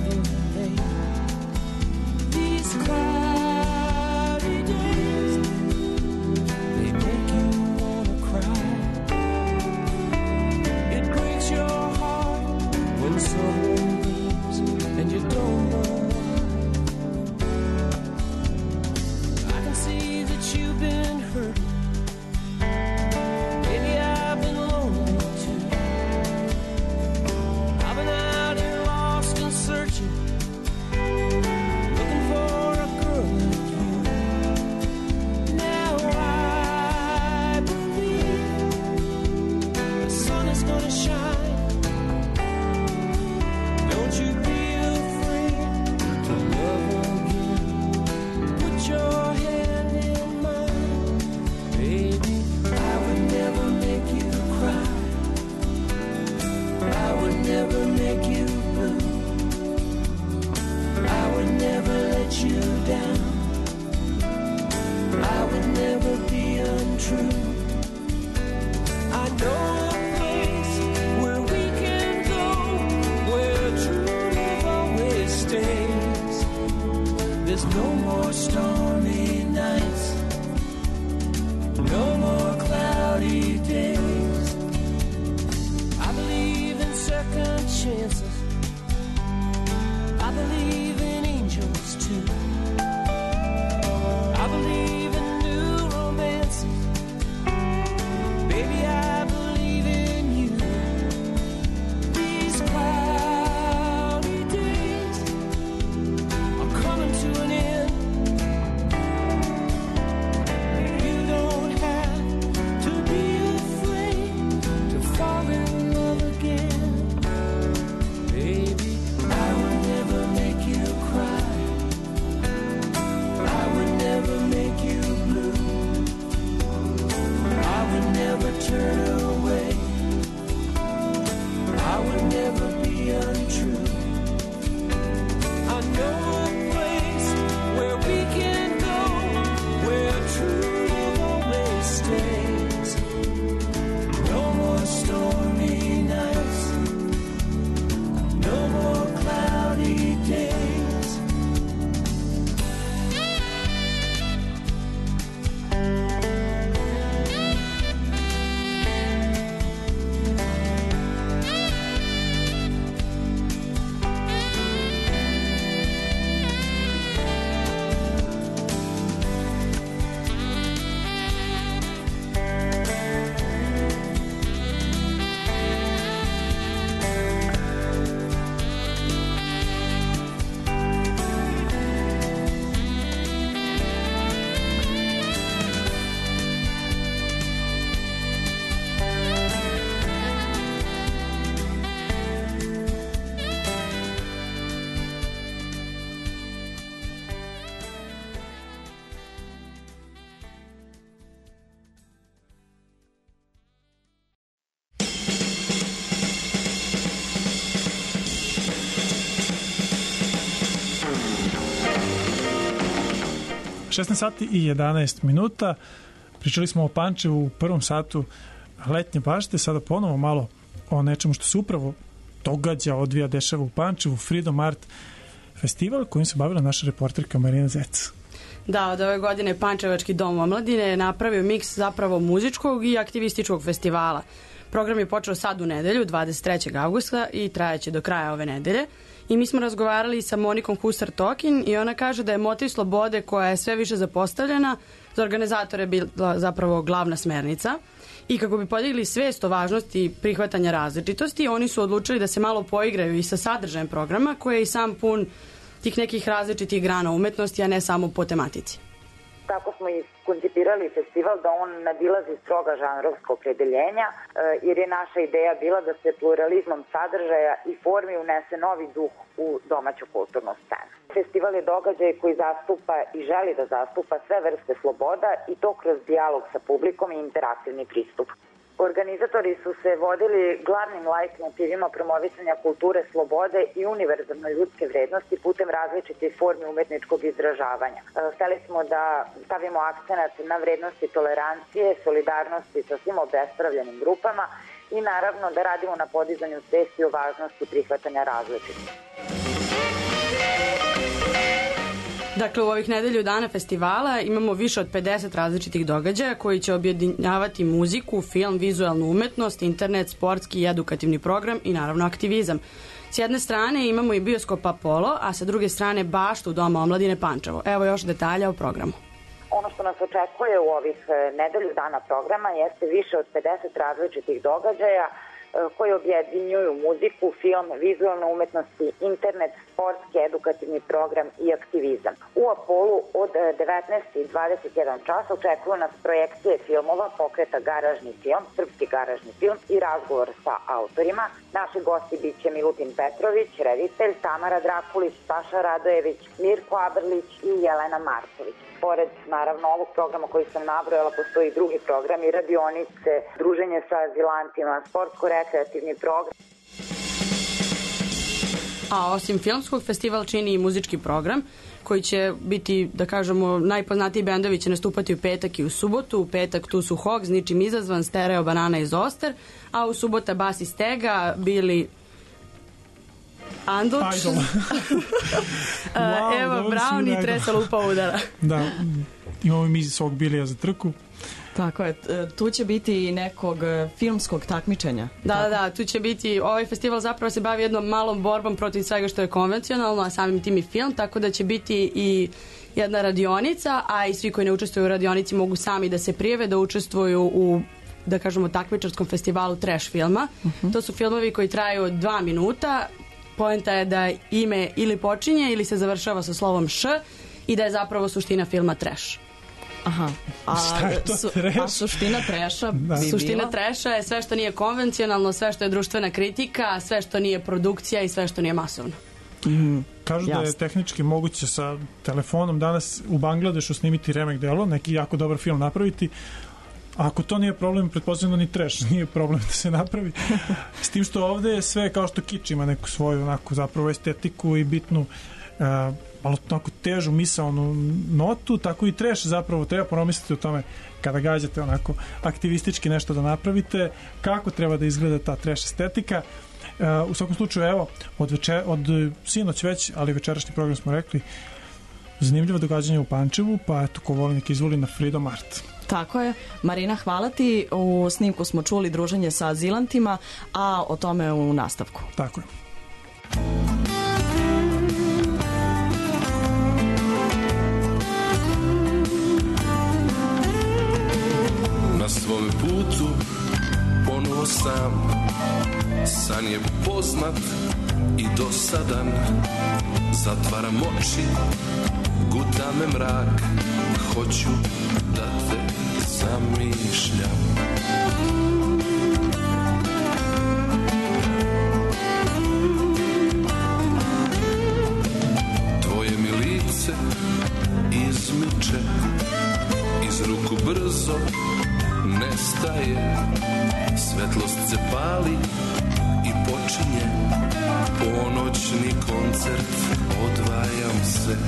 [SPEAKER 6] in vain. These cloudy days, they make you wanna cry. It breaks your heart when someone leaves and you don't know why. I can see that you've been hurt. Maybe I've been lonely too. I've been out here lost and searching, looking for a girl like you. Now I believe the sun is gonna shine. Don't you be afraid to love again. Put your hand in mine, baby. I would never make you cry. I would never make you blue. I would never let you down. I would never be untrue. I know a place where we can go, where true love always stays. There's no more stormy nights, no more cloudy days. I believe in second chances. I believe in angels too. I believe in new romances. Baby, I believe in you. These cloudy days are coming to an end. You don't have to be afraid to fall in love again. Baby, I would never make you cry. I would never make you blue. I would never turn away. I would never be untrue. I know a place where we can go, where true love always stays. No more stormy nights, no more cloudy days.
[SPEAKER 2] sati i 11 minuta. Pričali smo o Pančevu u prvom satu letnje bašte, sada ponovo malo o nečemu što se upravo događa, odvija, dešava u Pančevu, Freedom Art festival kojim se bavila naša reporterka Marina Zec.
[SPEAKER 20] Da, od ove godine Pančevački dom omladine je napravio miks zapravo muzičkog i aktivističkog festivala. Program je počeo sad u nedelju, 23. augusta i trajaće do kraja ove nedelje. I mi smo razgovarali sa Monikom Husar-Tokin i ona kaže da je motiv slobode koja je sve više zapostavljena za organizatore bila zapravo glavna smernica. I kako bi podigli svest o važnosti prihvatanja različitosti, oni su odlučili da se malo poigraju i sa sadržajem programa koji je i sam pun tih nekih različitih grana umetnosti, a ne samo po tematici.
[SPEAKER 21] Tako smo i koncipirali festival da on nadilazi stroga žanrovska opredeljenja, jer je naša ideja bila da se pluralizmom sadržaja i formi unese novi duh u domaću kulturnu scenu. Festival je događaj koji zastupa i želi da zastupa sve vrste sloboda i to kroz dijalog sa publikom i interaktivni pristup. Organizatori su se vodili glavnim motivima promovisanja kulture slobode i univerzalne ljudske vrednosti putem različitih formi umetničkog izražavanja. Hteli smo da stavimo akcenat na vrednosti tolerancije, solidarnosti sa svim obespravljenim grupama i naravno da radimo na podizanju svesti o važnosti prihvatanja različitosti.
[SPEAKER 20] Dakle, u ovih nedelju dana festivala imamo više od 50 različitih događaja koji će objedinjavati muziku, film, vizualnu umetnost, internet, sportski i edukativni program i naravno aktivizam. S jedne strane imamo i bioskop Apollo, a sa druge strane baštu Doma omladine Pančevo. Evo još detalja o programu.
[SPEAKER 21] Ono što nas očekuje u ovih nedelju dana programa jeste više od 50 različitih događaja koji objedinjuju muziku, film, vizualne umetnosti, internet, sportski, edukativni program i aktivizam. U Apollu od 19 i 21 časa očekuju nas projekcije filmova pokreta Garažni film, srpski garažni film i razgovor sa autorima. Naši gosti biće Milutin Petrović, reditelj, Tamara Drakulić, Saša Radojević, Mirko Abrlić i Jelena Marković. Pored, naravno, ovog programa koji sam nabrojala, postoji drugi programi, radionice, druženje sa azilantima, sportsko-rekreativni program.
[SPEAKER 20] A osim filmskog, festival čini i muzički program koji će biti, da kažemo, najpoznatiji bendovi će nastupati u petak i u subotu. U petak tu su Hogs, Ničim izazvan, Stereo, Banana i Zoster, a u subota Bas i Stega, Bili Anduć, Eva Brown i Tresa Lupa udara.
[SPEAKER 2] Da, imamo mi svog Bilija za trku.
[SPEAKER 4] Tako je, tu će biti i nekog filmskog takmičenja.
[SPEAKER 20] Da, tu će biti, ovaj festival zapravo se bavi jednom malom borbom protiv svega što je konvencionalno, a samim tim i film, tako da će biti i jedna radionica, a i svi koji ne učestvuju u radionici mogu sami da se prijave, da učestvuju u, da kažemo, takmičarskom festivalu trash filma. To su filmovi koji traju 2 minuta, poenta je da ime ili počinje ili se završava sa slovom š i da je zapravo suština filma trash.
[SPEAKER 4] Aha. A suština treša bi bila?
[SPEAKER 20] Suština treša je sve što nije konvencionalno, sve što je društvena kritika, sve što nije produkcija i sve što nije masovno.
[SPEAKER 2] Kažu da je tehnički moguće sa telefonom danas u Bangladešu snimiti remek delo, neki jako dobar film napraviti. Ako to nije problem, pretpostavljamo ni trash nije problem da se napravi. S tim što ovde je sve kao što kič ima neku svoju onako zapravo estetiku i bitnu malo onako težu misaonu notu, tako i trash zapravo treba promisliti o tome kada gađate onako aktivistički nešto da napravite, kako treba da izgleda ta trash estetika. U svakom slučaju, evo, od sinoć već, ali večerašnji program smo rekli, zanimljivo događanje u Pančevu, pa eto, ko voli nek izvoli na Freedom Art.
[SPEAKER 4] Tako je. Marina, hvala ti. U snimku smo čuli druženje sa azilantima, a o tome u nastavku.
[SPEAKER 2] Tako je.
[SPEAKER 15] Na svome putu ponovo sam, san je poznat i dosadan. Zatvaram oči, guta me mrak, hoću da te zamišljam. Tvoje mi lice izmiče, iz ruku brzo nestaje, svetlost se pali i počinje ponoćni koncert, odvajam se.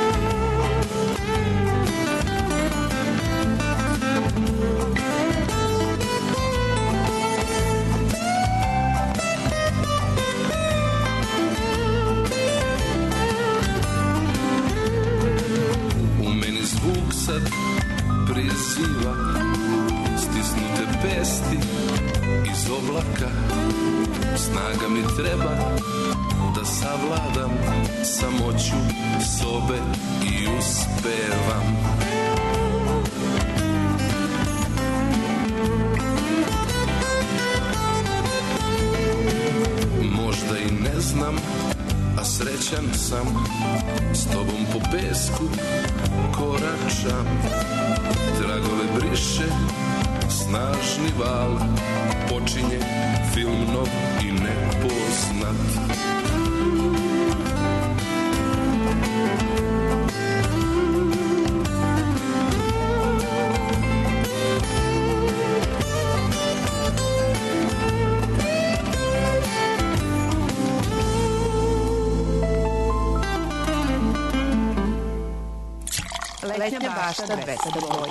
[SPEAKER 15] U meni zvuk sad priziva stisnute pesti iz oblaka. Snaga mi treba da savladam samoću sobe i uspevam. Možda i ne znam, a srećan sam, s tobom po pesku koračam. Tragove briše snažni val, počinje film nov i nepoznat.
[SPEAKER 5] Letnja bašta 200 boj.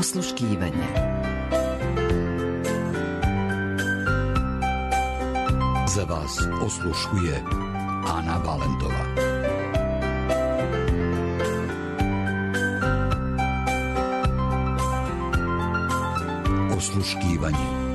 [SPEAKER 9] Osluškivanje.
[SPEAKER 10] Za vas osluškuje Ana Valentova. Osluškivanje.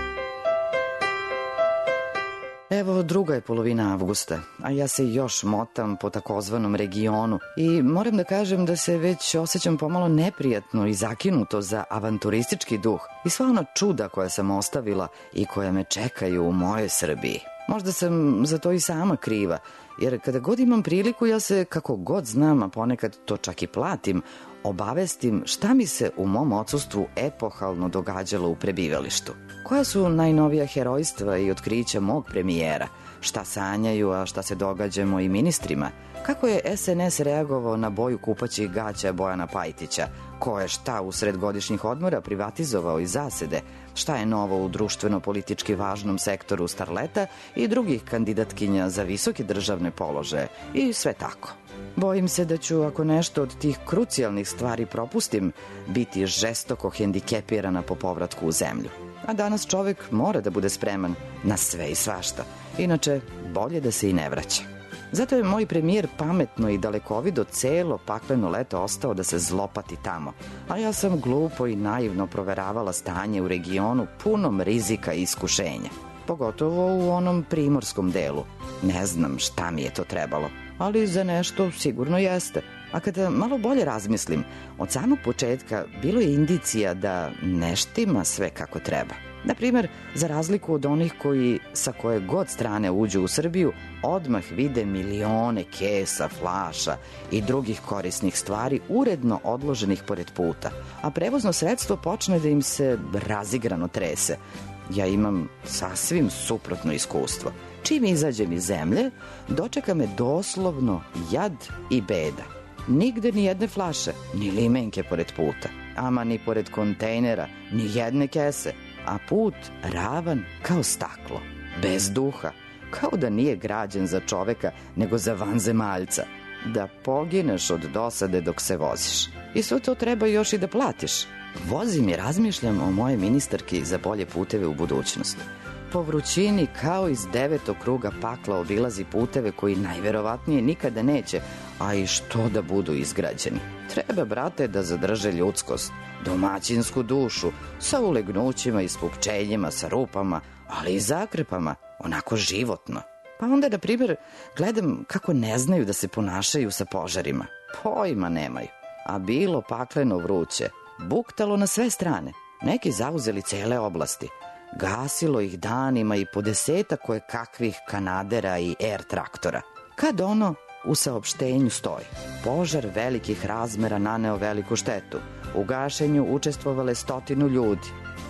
[SPEAKER 9] Evo, druga je polovina avgusta, a ja se još motam po takozvanom regionu i moram da kažem da se već osjećam pomalo neprijatno i zakinuto za avanturistički duh i sva ona čuda koja sam ostavila i koja me čekaju u mojoj Srbiji. Možda sam za to i sama kriva, jer kada god imam priliku ja se, kako god znam, a ponekad to čak i platim, obavestim šta mi se u mom odsustvu epohalno događalo u prebivalištu. Koja su najnovija herojstva i otkrića mog premijera? Šta sanjaju, a šta se događa mojim ministrima? Kako je SNS reagovao na boju kupaćih gaća Bojana Pajtića? Ko je šta usred godišnjih odmora privatizovao iz zasede? Šta je novo u društveno-politički važnom sektoru starleta i drugih kandidatkinja za visoke državne položaje? I sve tako. Bojim se da ću, ako nešto od tih krucijalnih stvari propustim, biti žestoko hendikepirana po povratku u zemlju. A danas čovek mora da bude spreman na sve i svašta. Inače, bolje da se i ne vraća. Zato je moj premijer pametno i dalekovido celo pakleno leto ostao da se zlopati tamo. A ja sam glupo i naivno proveravala stanje u regionu punom rizika i iskušenja. Pogotovo u onom primorskom delu. Ne znam šta mi je to trebalo, ali za nešto sigurno jeste. A kada malo bolje razmislim, od samog početka bilo je indicija da ne štima sve kako treba. Naprimer, za razliku od onih koji sa koje god strane uđu u Srbiju, odmah vide milione kesa, flaša i drugih korisnih stvari uredno odloženih pored puta, a prevozno sredstvo počne da im se razigrano trese. Ja imam sasvim suprotno iskustvo. Čim izađem iz zemlje, dočeka me doslovno jad i beda. Nigde ni jedne flaše, ni limenke pored puta, ama ni pored kontejnera, ni jedne kese, a put ravan kao staklo, bez duha, kao da nije građen za čoveka, nego za vanzemaljca, da pogineš od dosade dok se voziš. I sve to treba još i da platiš. Vozim i razmišljam o moje ministarki za bolje puteve u budućnosti. Po vrućini kao iz 9. kruga pakla obilazi puteve koji najverovatnije nikada neće, a i što da budu izgrađeni. Treba, brate, da zadrže ljudskost, domaćinsku dušu, sa ulegnućima i spupčenjima, sa rupama, ali i zakrepama, onako životno. Pa onda, na primjer, gledam kako ne znaju da se ponašaju sa požarima. Pojma nemaju. A bilo pakleno vruće, buktalo na sve strane. Neki zauzeli cele oblasti. Gasilo ih danima i po 10 koje kakvih kanadera i air traktora. Kad ono u saopštenju stoji: požar velikih razmera naneo veliku štetu. U gašenju učestvovale 100 ljudi.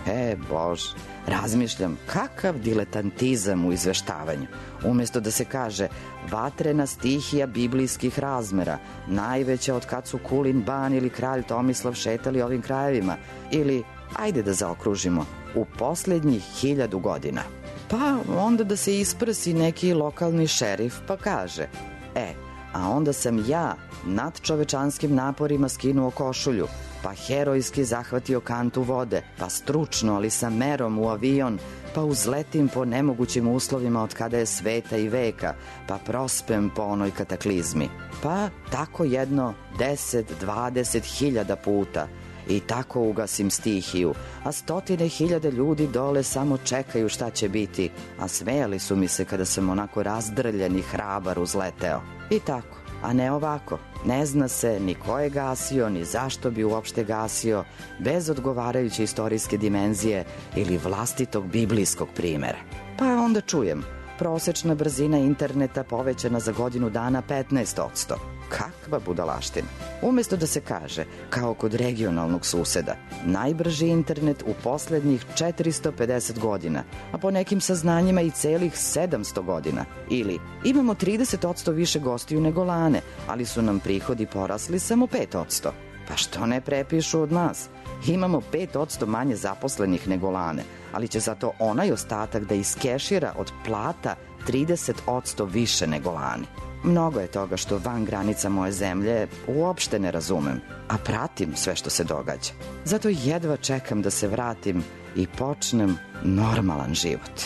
[SPEAKER 9] Bože, razmišljam, kakav diletantizam u izveštavanju. Umjesto da se kaže vatrena stihija biblijskih razmera, najveća od kad su Kulin Ban ili kralj Tomislav šetali ovim krajevima, ili, ajde da zaokružimo, u poslednjih 1000 godina. Pa onda da se isprsi neki lokalni šerif pa kaže: a onda sam ja nad čovečanskim naporima skinuo košulju, pa herojski zahvatio kantu vode, pa stručno, ali sa merom u avion, pa uzletim po nemogućim uslovima od kada je sveta i veka, pa prospem po onoj kataklizmi. Pa tako jedno 10-20 hiljada puta. I tako ugasim stihiju, a 100.000 ljudi dole samo čekaju šta će biti, a smejali su mi se kada sam onako razdrljen i hrabar uzleteo. I tako, a ne ovako. Ne zna se ni ko je gasio, ni zašto bi uopšte gasio, bez odgovarajuće istorijske dimenzije ili vlastitog biblijskog primera. Pa onda čujem, prosečna brzina interneta povećana za godinu dana 15%. Kakva budalaština. Umjesto da se kaže, kao kod regionalnog suseda, najbrži internet u poslednjih 450 godina, a po nekim saznanjima i celih 700 godina. Ili, imamo 30% više gostiju nego lane, ali su nam prihodi porasli samo 5%. Pa što ne prepišu od nas? Imamo 5% manje zaposlenih nego lane, ali će zato onaj ostatak da iskešira od plata 30% više nego lani. Mnogo je toga što van granica moje zemlje uopšte ne razumem, a pratim sve što se događa. Zato jedva čekam da se vratim i počnem normalan život.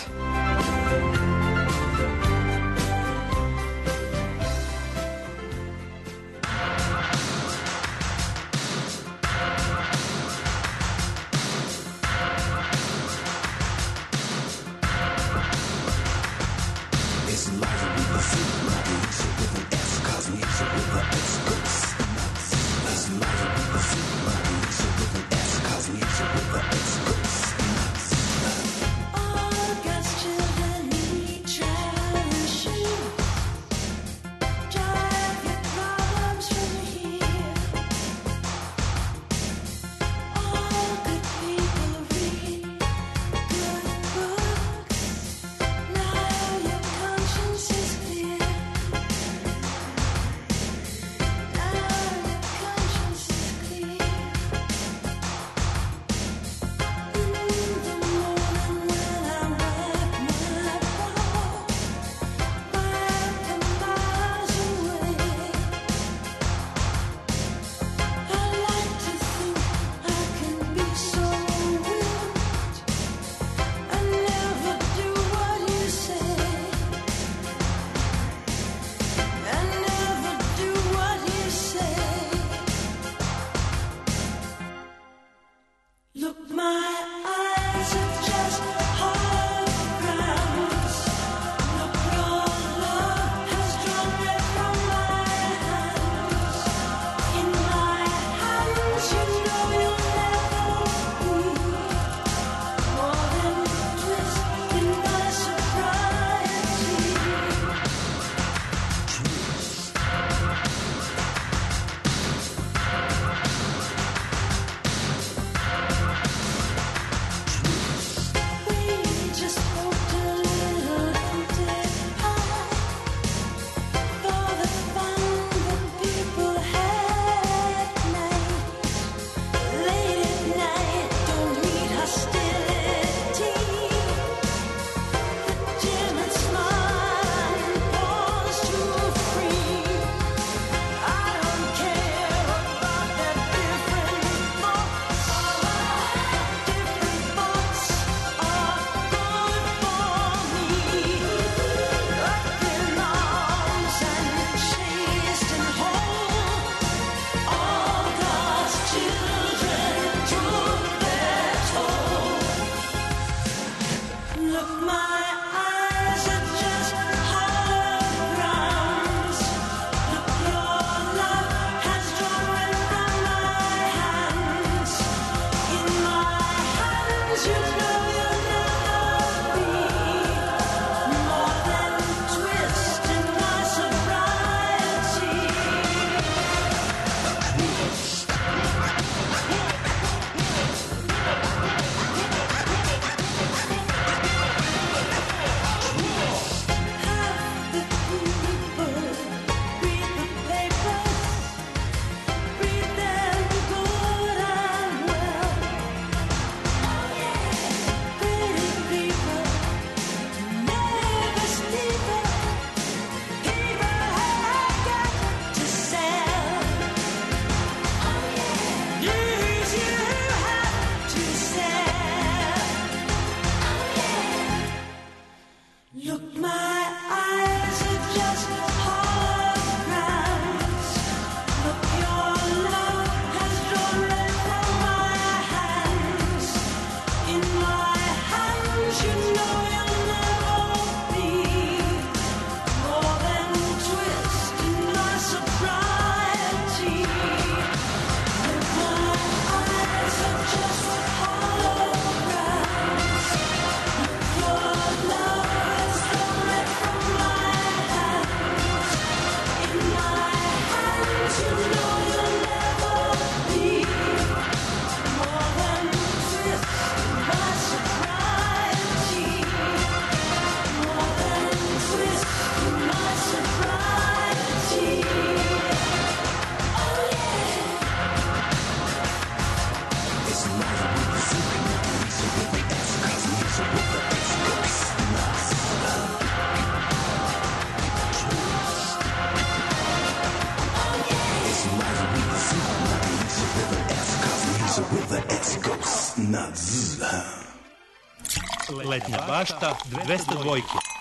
[SPEAKER 1] na Z. Letnja bašta 202.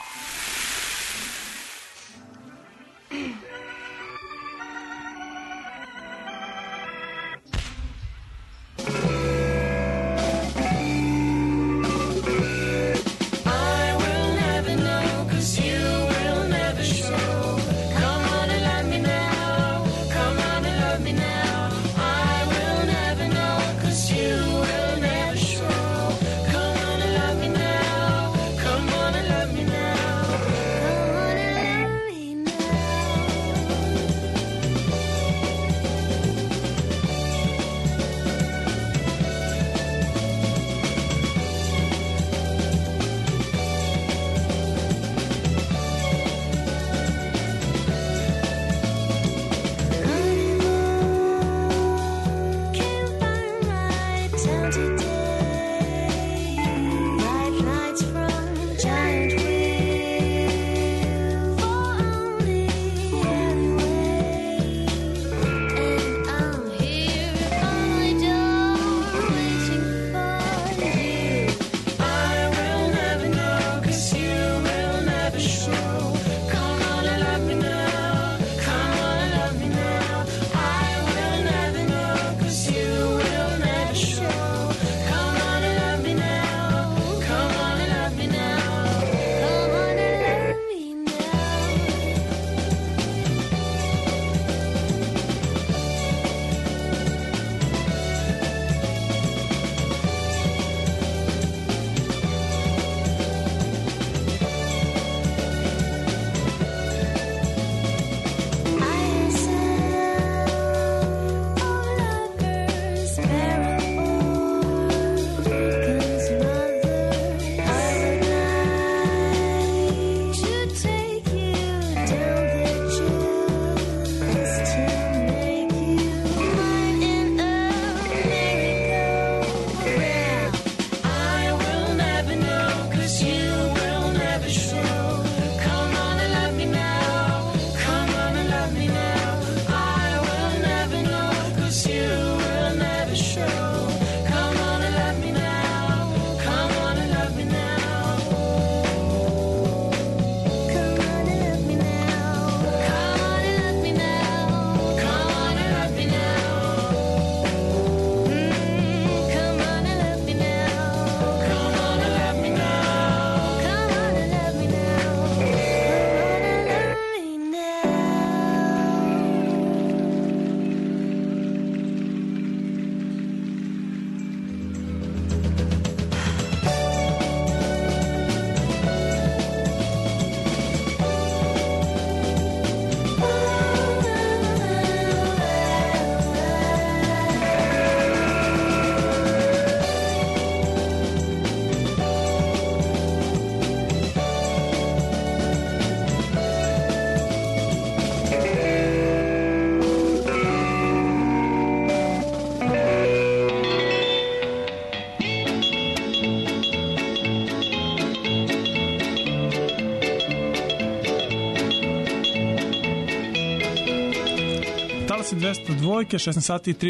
[SPEAKER 2] Talasi 202, 16 sati i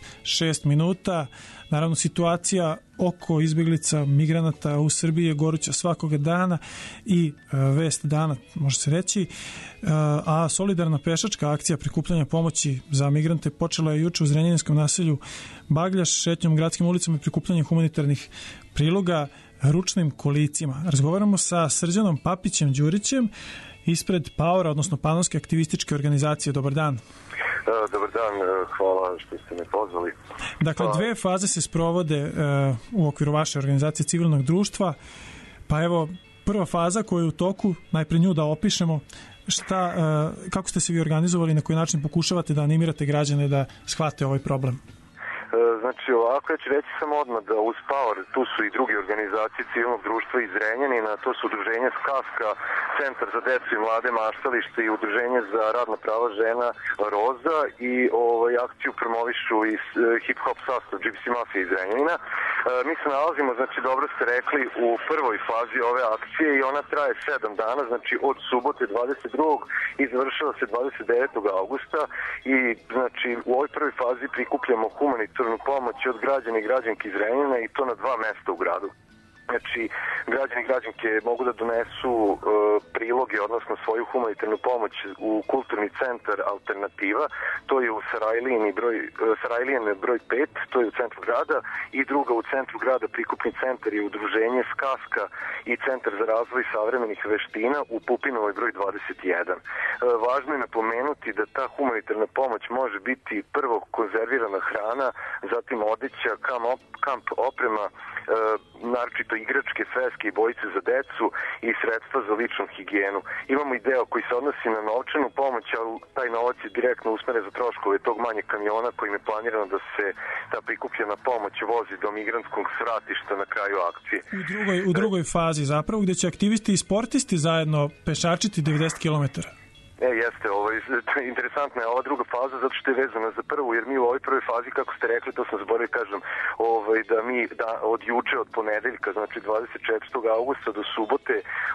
[SPEAKER 2] 36 minuta. Naravno, situacija oko izbjeglica migranata u Srbiji je goruća svakoga dana i vest dana, može se reći. A solidarna pešačka akcija prikupljanja pomoći za migrante počela je juče u Zrenjaninskom naselju Bagljaš, šetnjom gradskim ulicama i prikupljanjem humanitarnih priloga ručnim kolicima. Razgovaramo sa Srđanom Papićem Đurićem ispred Power, odnosno Panonske aktivističke organizacije. Dobar dan.
[SPEAKER 11] Dobar dan, hvala što ste me pozvali.
[SPEAKER 2] Dakle, dve faze se sprovode u okviru vaše organizacije civilnog društva. Pa evo, prva faza koja je u toku, najpre nju da opišemo, kako ste se vi organizovali, na koji način pokušavate da animirate građane da shvate ovaj problem?
[SPEAKER 11] Znači ovako, ja ću reći samo odmah da uz Power tu su i druge organizacije civilnog društva iz Zrenjanina, to su udruženje Skaska, Centar za decu i mlade maštalište i udruženje za radna prava žena Roza i akciju promovišu iz hip-hop sastav Gypsy Mafia iz Zrenjanina. Mi se nalazimo, znači dobro ste rekli, u prvoj fazi ove akcije i ona traje 7 dana, znači od subote 22. i završava se 29. augusta i znači u ovoj prvoj fazi prikupljamo humanitarnu pomoć od građana i građanki iz Zrenjanina i to na 2 mesta u gradu. Znači, građani i građanke mogu da donesu priloge, odnosno svoju humanitarnu pomoć u kulturni centar Alternativa, to je u Sarajlijene broj 5, to je u centru grada, i druga u centru grada prikupni centar je udruženje Skaska i centar za razvoj savremenih veština u Pupinovoj broj 21. Važno je napomenuti da ta humanitarna pomoć može biti prvo konzervirana hrana, zatim odeća, kamp oprema, naročito igračke, sveske i bojice za decu i sredstva za ličnu higijenu. Imamo i deo koji se odnosi na novčanu pomoć, ali taj novac je direktno usmeren za troškove tog manjeg kamiona kojim je planirano da se ta prikupljena pomoć vozi do migrantskog svratišta na kraju akcije.
[SPEAKER 2] U drugoj fazi zapravo, gde će aktivisti i sportisti zajedno pešačiti 90 km.
[SPEAKER 11] Jeste, interesantna je ova druga faza zato što je vezana za prvu, jer mi u ovoj prvoj fazi, kako ste rekli, to sam zaboravio kažem, da mi od juče, od ponedeljka, znači 24. augusta do subote,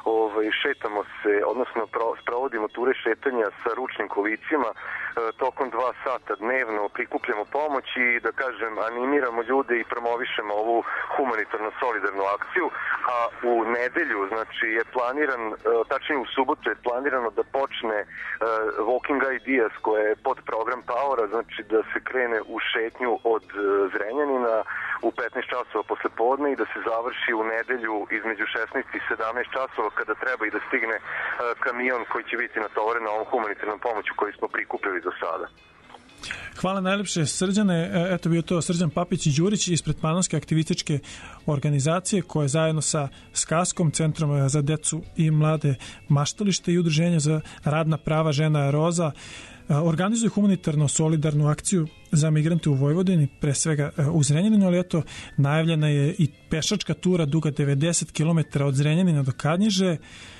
[SPEAKER 11] šetamo se, odnosno sprovodimo ture šetanja sa ručnim kolicima, tokom 2 sata dnevno prikupljamo pomoć i, da kažem, animiramo ljude i promovišemo ovu humanitarno solidarnu akciju, a u nedelju, znači, je planiran, tačnije u subotu je planirano da počne Walking Ideas, koja je pod program Powera, znači da se krene u šetnju od Zrenjanina u 15 časova posle podne i da se završi u nedelju između 16 i 17 časova kada treba i da stigne kamion koji će biti natovoren na ovom humanitarnom pomoću koju smo prikupili do sada.
[SPEAKER 2] Hvala najlepše, Srđane. Eto bio to Srđan Papić i Đurić ispred Panonske aktivističke organizacije koje zajedno sa Skaskom, Centrom za decu i mlade Maštalište i Udruženje za radna prava žena Roza organizuju humanitarno solidarnu akciju za migrante u Vojvodini, pre svega u Zrenjaninu, ali eto najavljena je i pešačka tura duga 90 km od Zrenjanina do Kanjiže,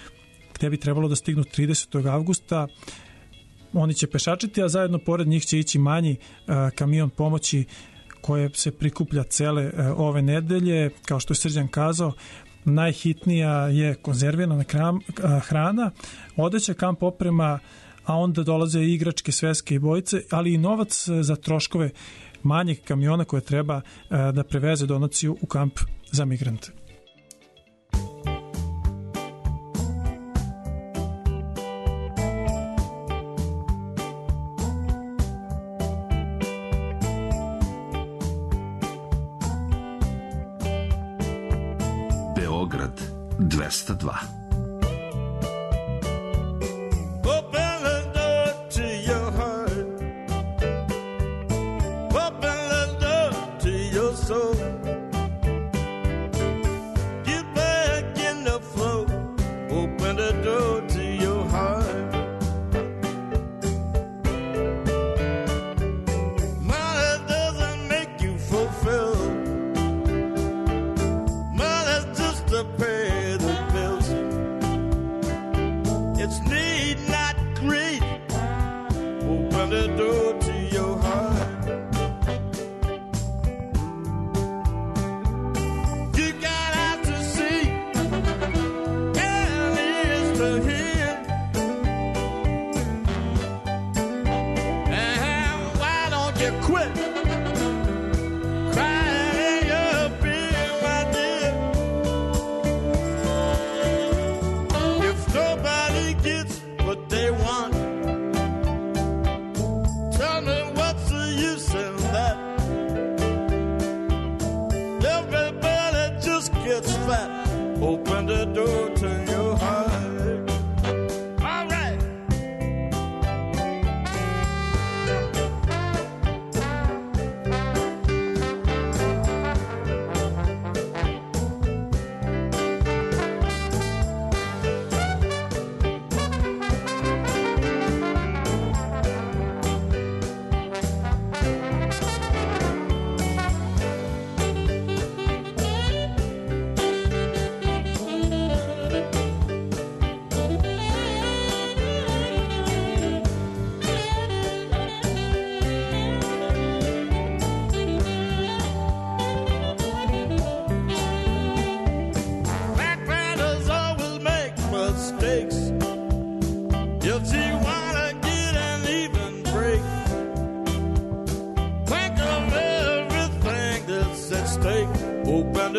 [SPEAKER 2] gde bi trebalo da stignu 30. avgusta. Oni će pešačiti, a zajedno pored njih će ići manji kamion pomoći koje se prikuplja cele ove nedelje. Kao što je Srđan kazao, najhitnija je konzervirana hrana, odeća, kamp oprema, a onda dolaze i igračke, sveske i bojice, ali i novac za troškove manjeg kamiona koje treba da preveze donaciju u kamp za migrante.
[SPEAKER 18] Beograd 202.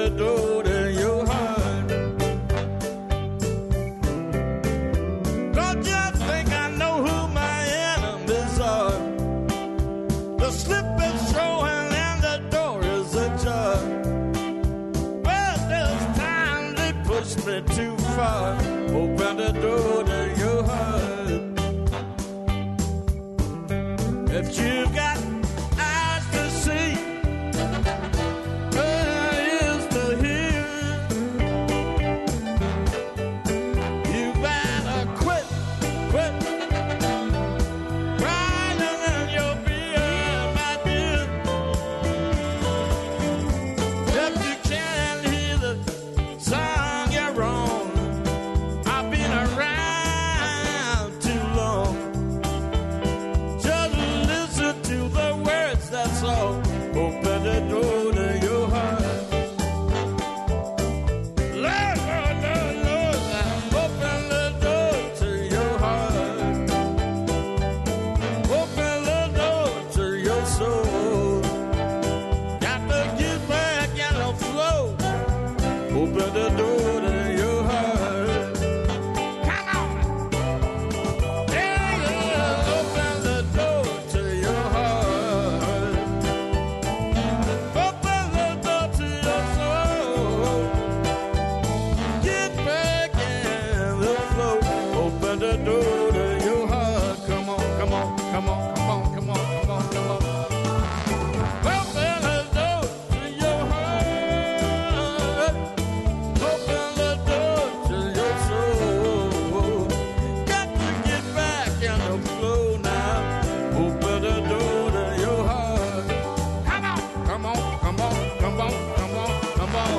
[SPEAKER 8] the door to your heart. Don't you think I know who my enemies are? The slip is showing and the door is ajar. Well, there's time they push me too far. Open the door to your heart. If you got eyes to see, ears to hear, you better quit crying in your beer, my dear. If you can't hear the song, you're wrong. I've been around too long. Just listen to the words, that's all. Open the door to your heart. Lord, Lord, Lord, Lord, open the door to your heart. Open the door to your soul. Got to get back in the flow. Open the door to your heart. Come on. Yeah, yeah. Open the door to your heart. Open the door to your soul. Get back in the flow. Open the door to your heart. Come on, come on, come on, come on, come on, come on, come on. Open the door to your heart. Open the door to your soul. Got to get back in the flow now. Open the door to your heart. Come on, come on, come on, come on, come on, come on.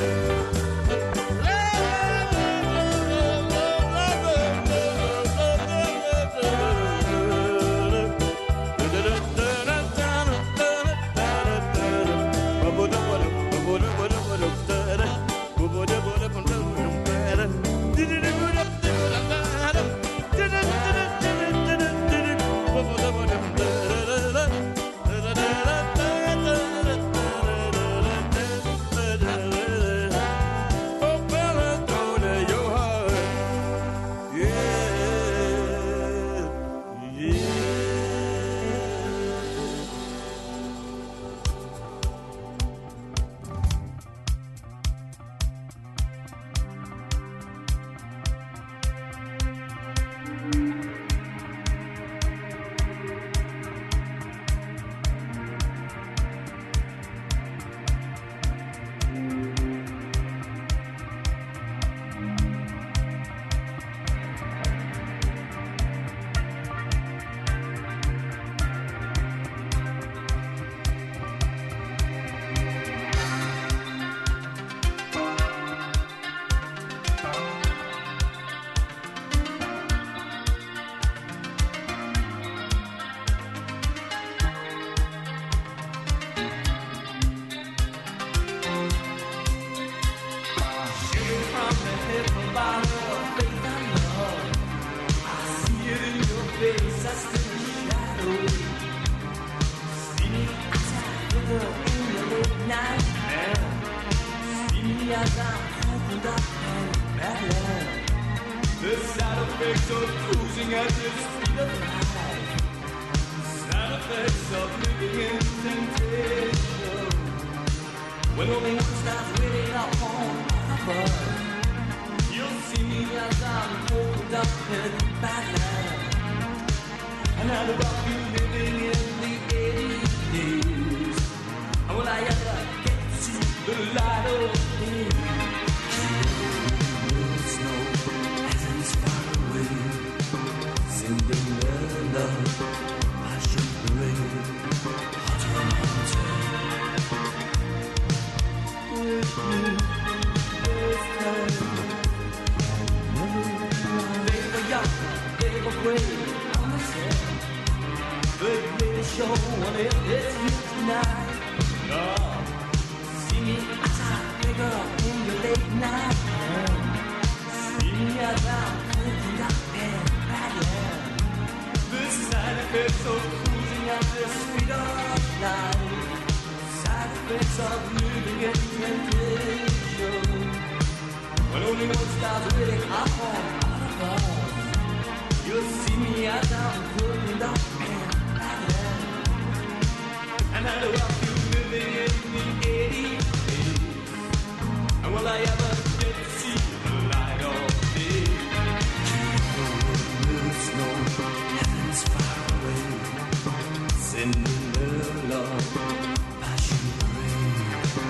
[SPEAKER 6] The side effects of cruising at the speed of light. Side effects of living in temptation. When only one starts waiting upon another, you'll see me as I'm pulled up in Batman. And I'd rock you living in the 80s. And will I ever get to the light of day? Cinderella, I should parade, hotter and hotter. With me, this time, they were young, they were brave, I'm a sad. But they show what it is here tonight. Oh, see me as I figure in the late night. See me as I'm cooking up in Badland. The side effects of cruising at the speed of light. Side effects of living in temptation. When only one starts really out of you'll see me as I'm putting up and I love you living in the 80s. And will I ever get to see the light of day? The snow, heaven's far away, sending their love, passion rain,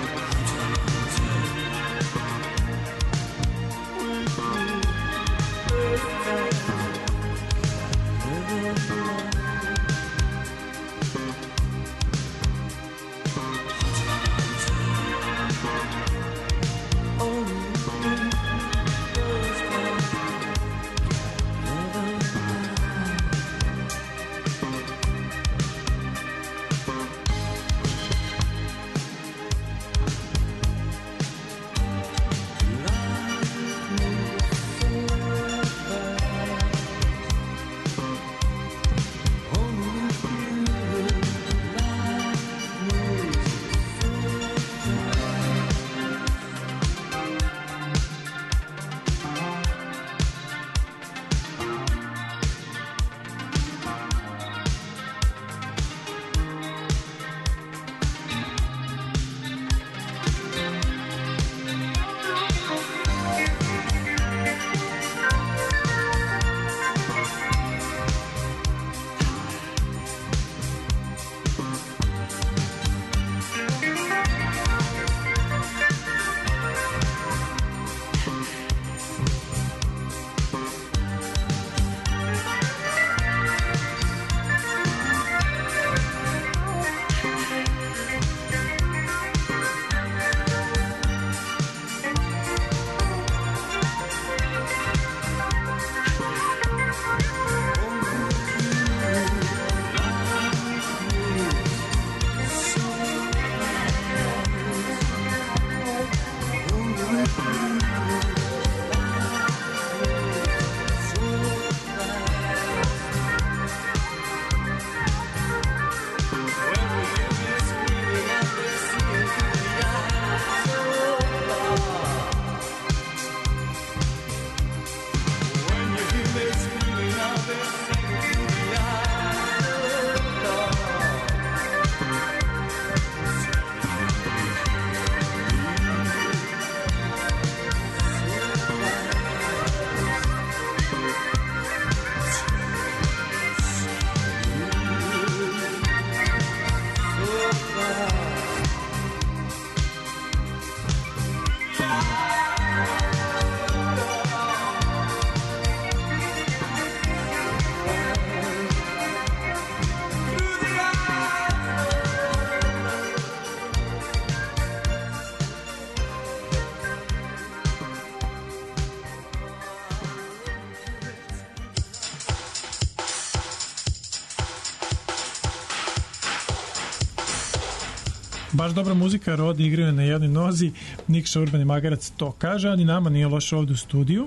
[SPEAKER 2] Baš dobra muzika, Rodi igraju na jednoj nozi, Nikša Urbani Magarac to kaže, ali nama nije loše ovde u studiju.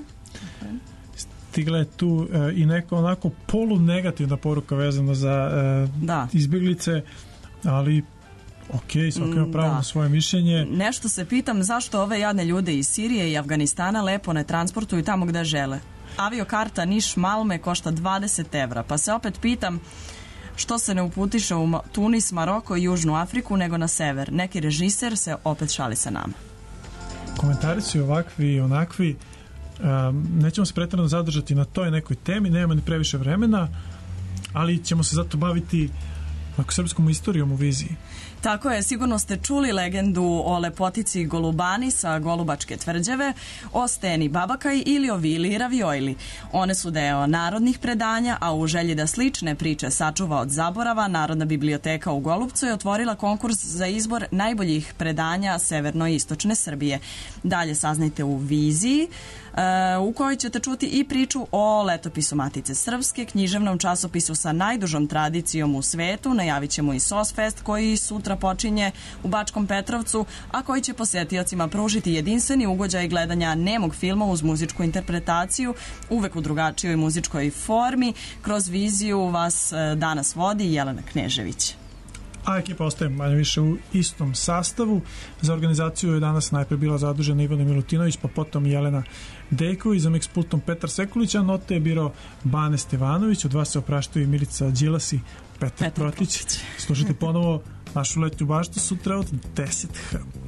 [SPEAKER 2] Stigla je tu i neka onako polunegativna poruka vezana za izbjeglice, ali svako ima pravo na svoje mišljenje.
[SPEAKER 4] Nešto se pitam zašto ove jadne ljude iz Sirije i Afganistana lepo ne transportuju tamo gde žele. Aviokarta Niš-Malme košta 20 evra, pa se opet pitam što se ne uputiše u Tunis, Maroko i Južnu Afriku nego na sever. Neki režiser se opet šali sa nama.
[SPEAKER 2] Komentari su ovakvi i onakvi. Nećemo se pretjerano zadržati na toj nekoj temi, nema ni previše vremena, ali ćemo se zato baviti srpskom istorijom u viziji.
[SPEAKER 4] Tako je, sigurno ste čuli legendu o lepotici Golubani sa Golubačke tvrđave, o Steni Babakaj ili o Vili Ravijojli. One su deo narodnih predanja, a u želji da slične priče sačuva od zaborava, Narodna biblioteka u Golubcu je otvorila konkurs za izbor najboljih predanja severno-istočne Srbije. Dalje saznajte u viziji, u kojoj ćete čuti i priču o letopisu Matice Srpske, književnom časopisu sa najdužom tradicijom u svetu. Najavit ćemo i SOSFest koji sutra počinje u Bačkom Petrovcu, a koji će posetiocima pružiti jedinstveni ugođaj gledanja nemog filma uz muzičku interpretaciju, uvek u drugačijoj muzičkoj formi. Kroz viziju vas danas vodi Jelena Knežević.
[SPEAKER 2] a ekipa ostaje manje više u istom sastavu. Za organizaciju je danas najpre bila zadužena Ivana Milutinović, pa potom Jelena Dejković, za mix pultom Petar Sekulić, a note je birao Bane Stevanović. Od vas se opraštaju Milica Đilas i Petar Protić. Slušajte ponovo našu letnju baštu sutra od 10h.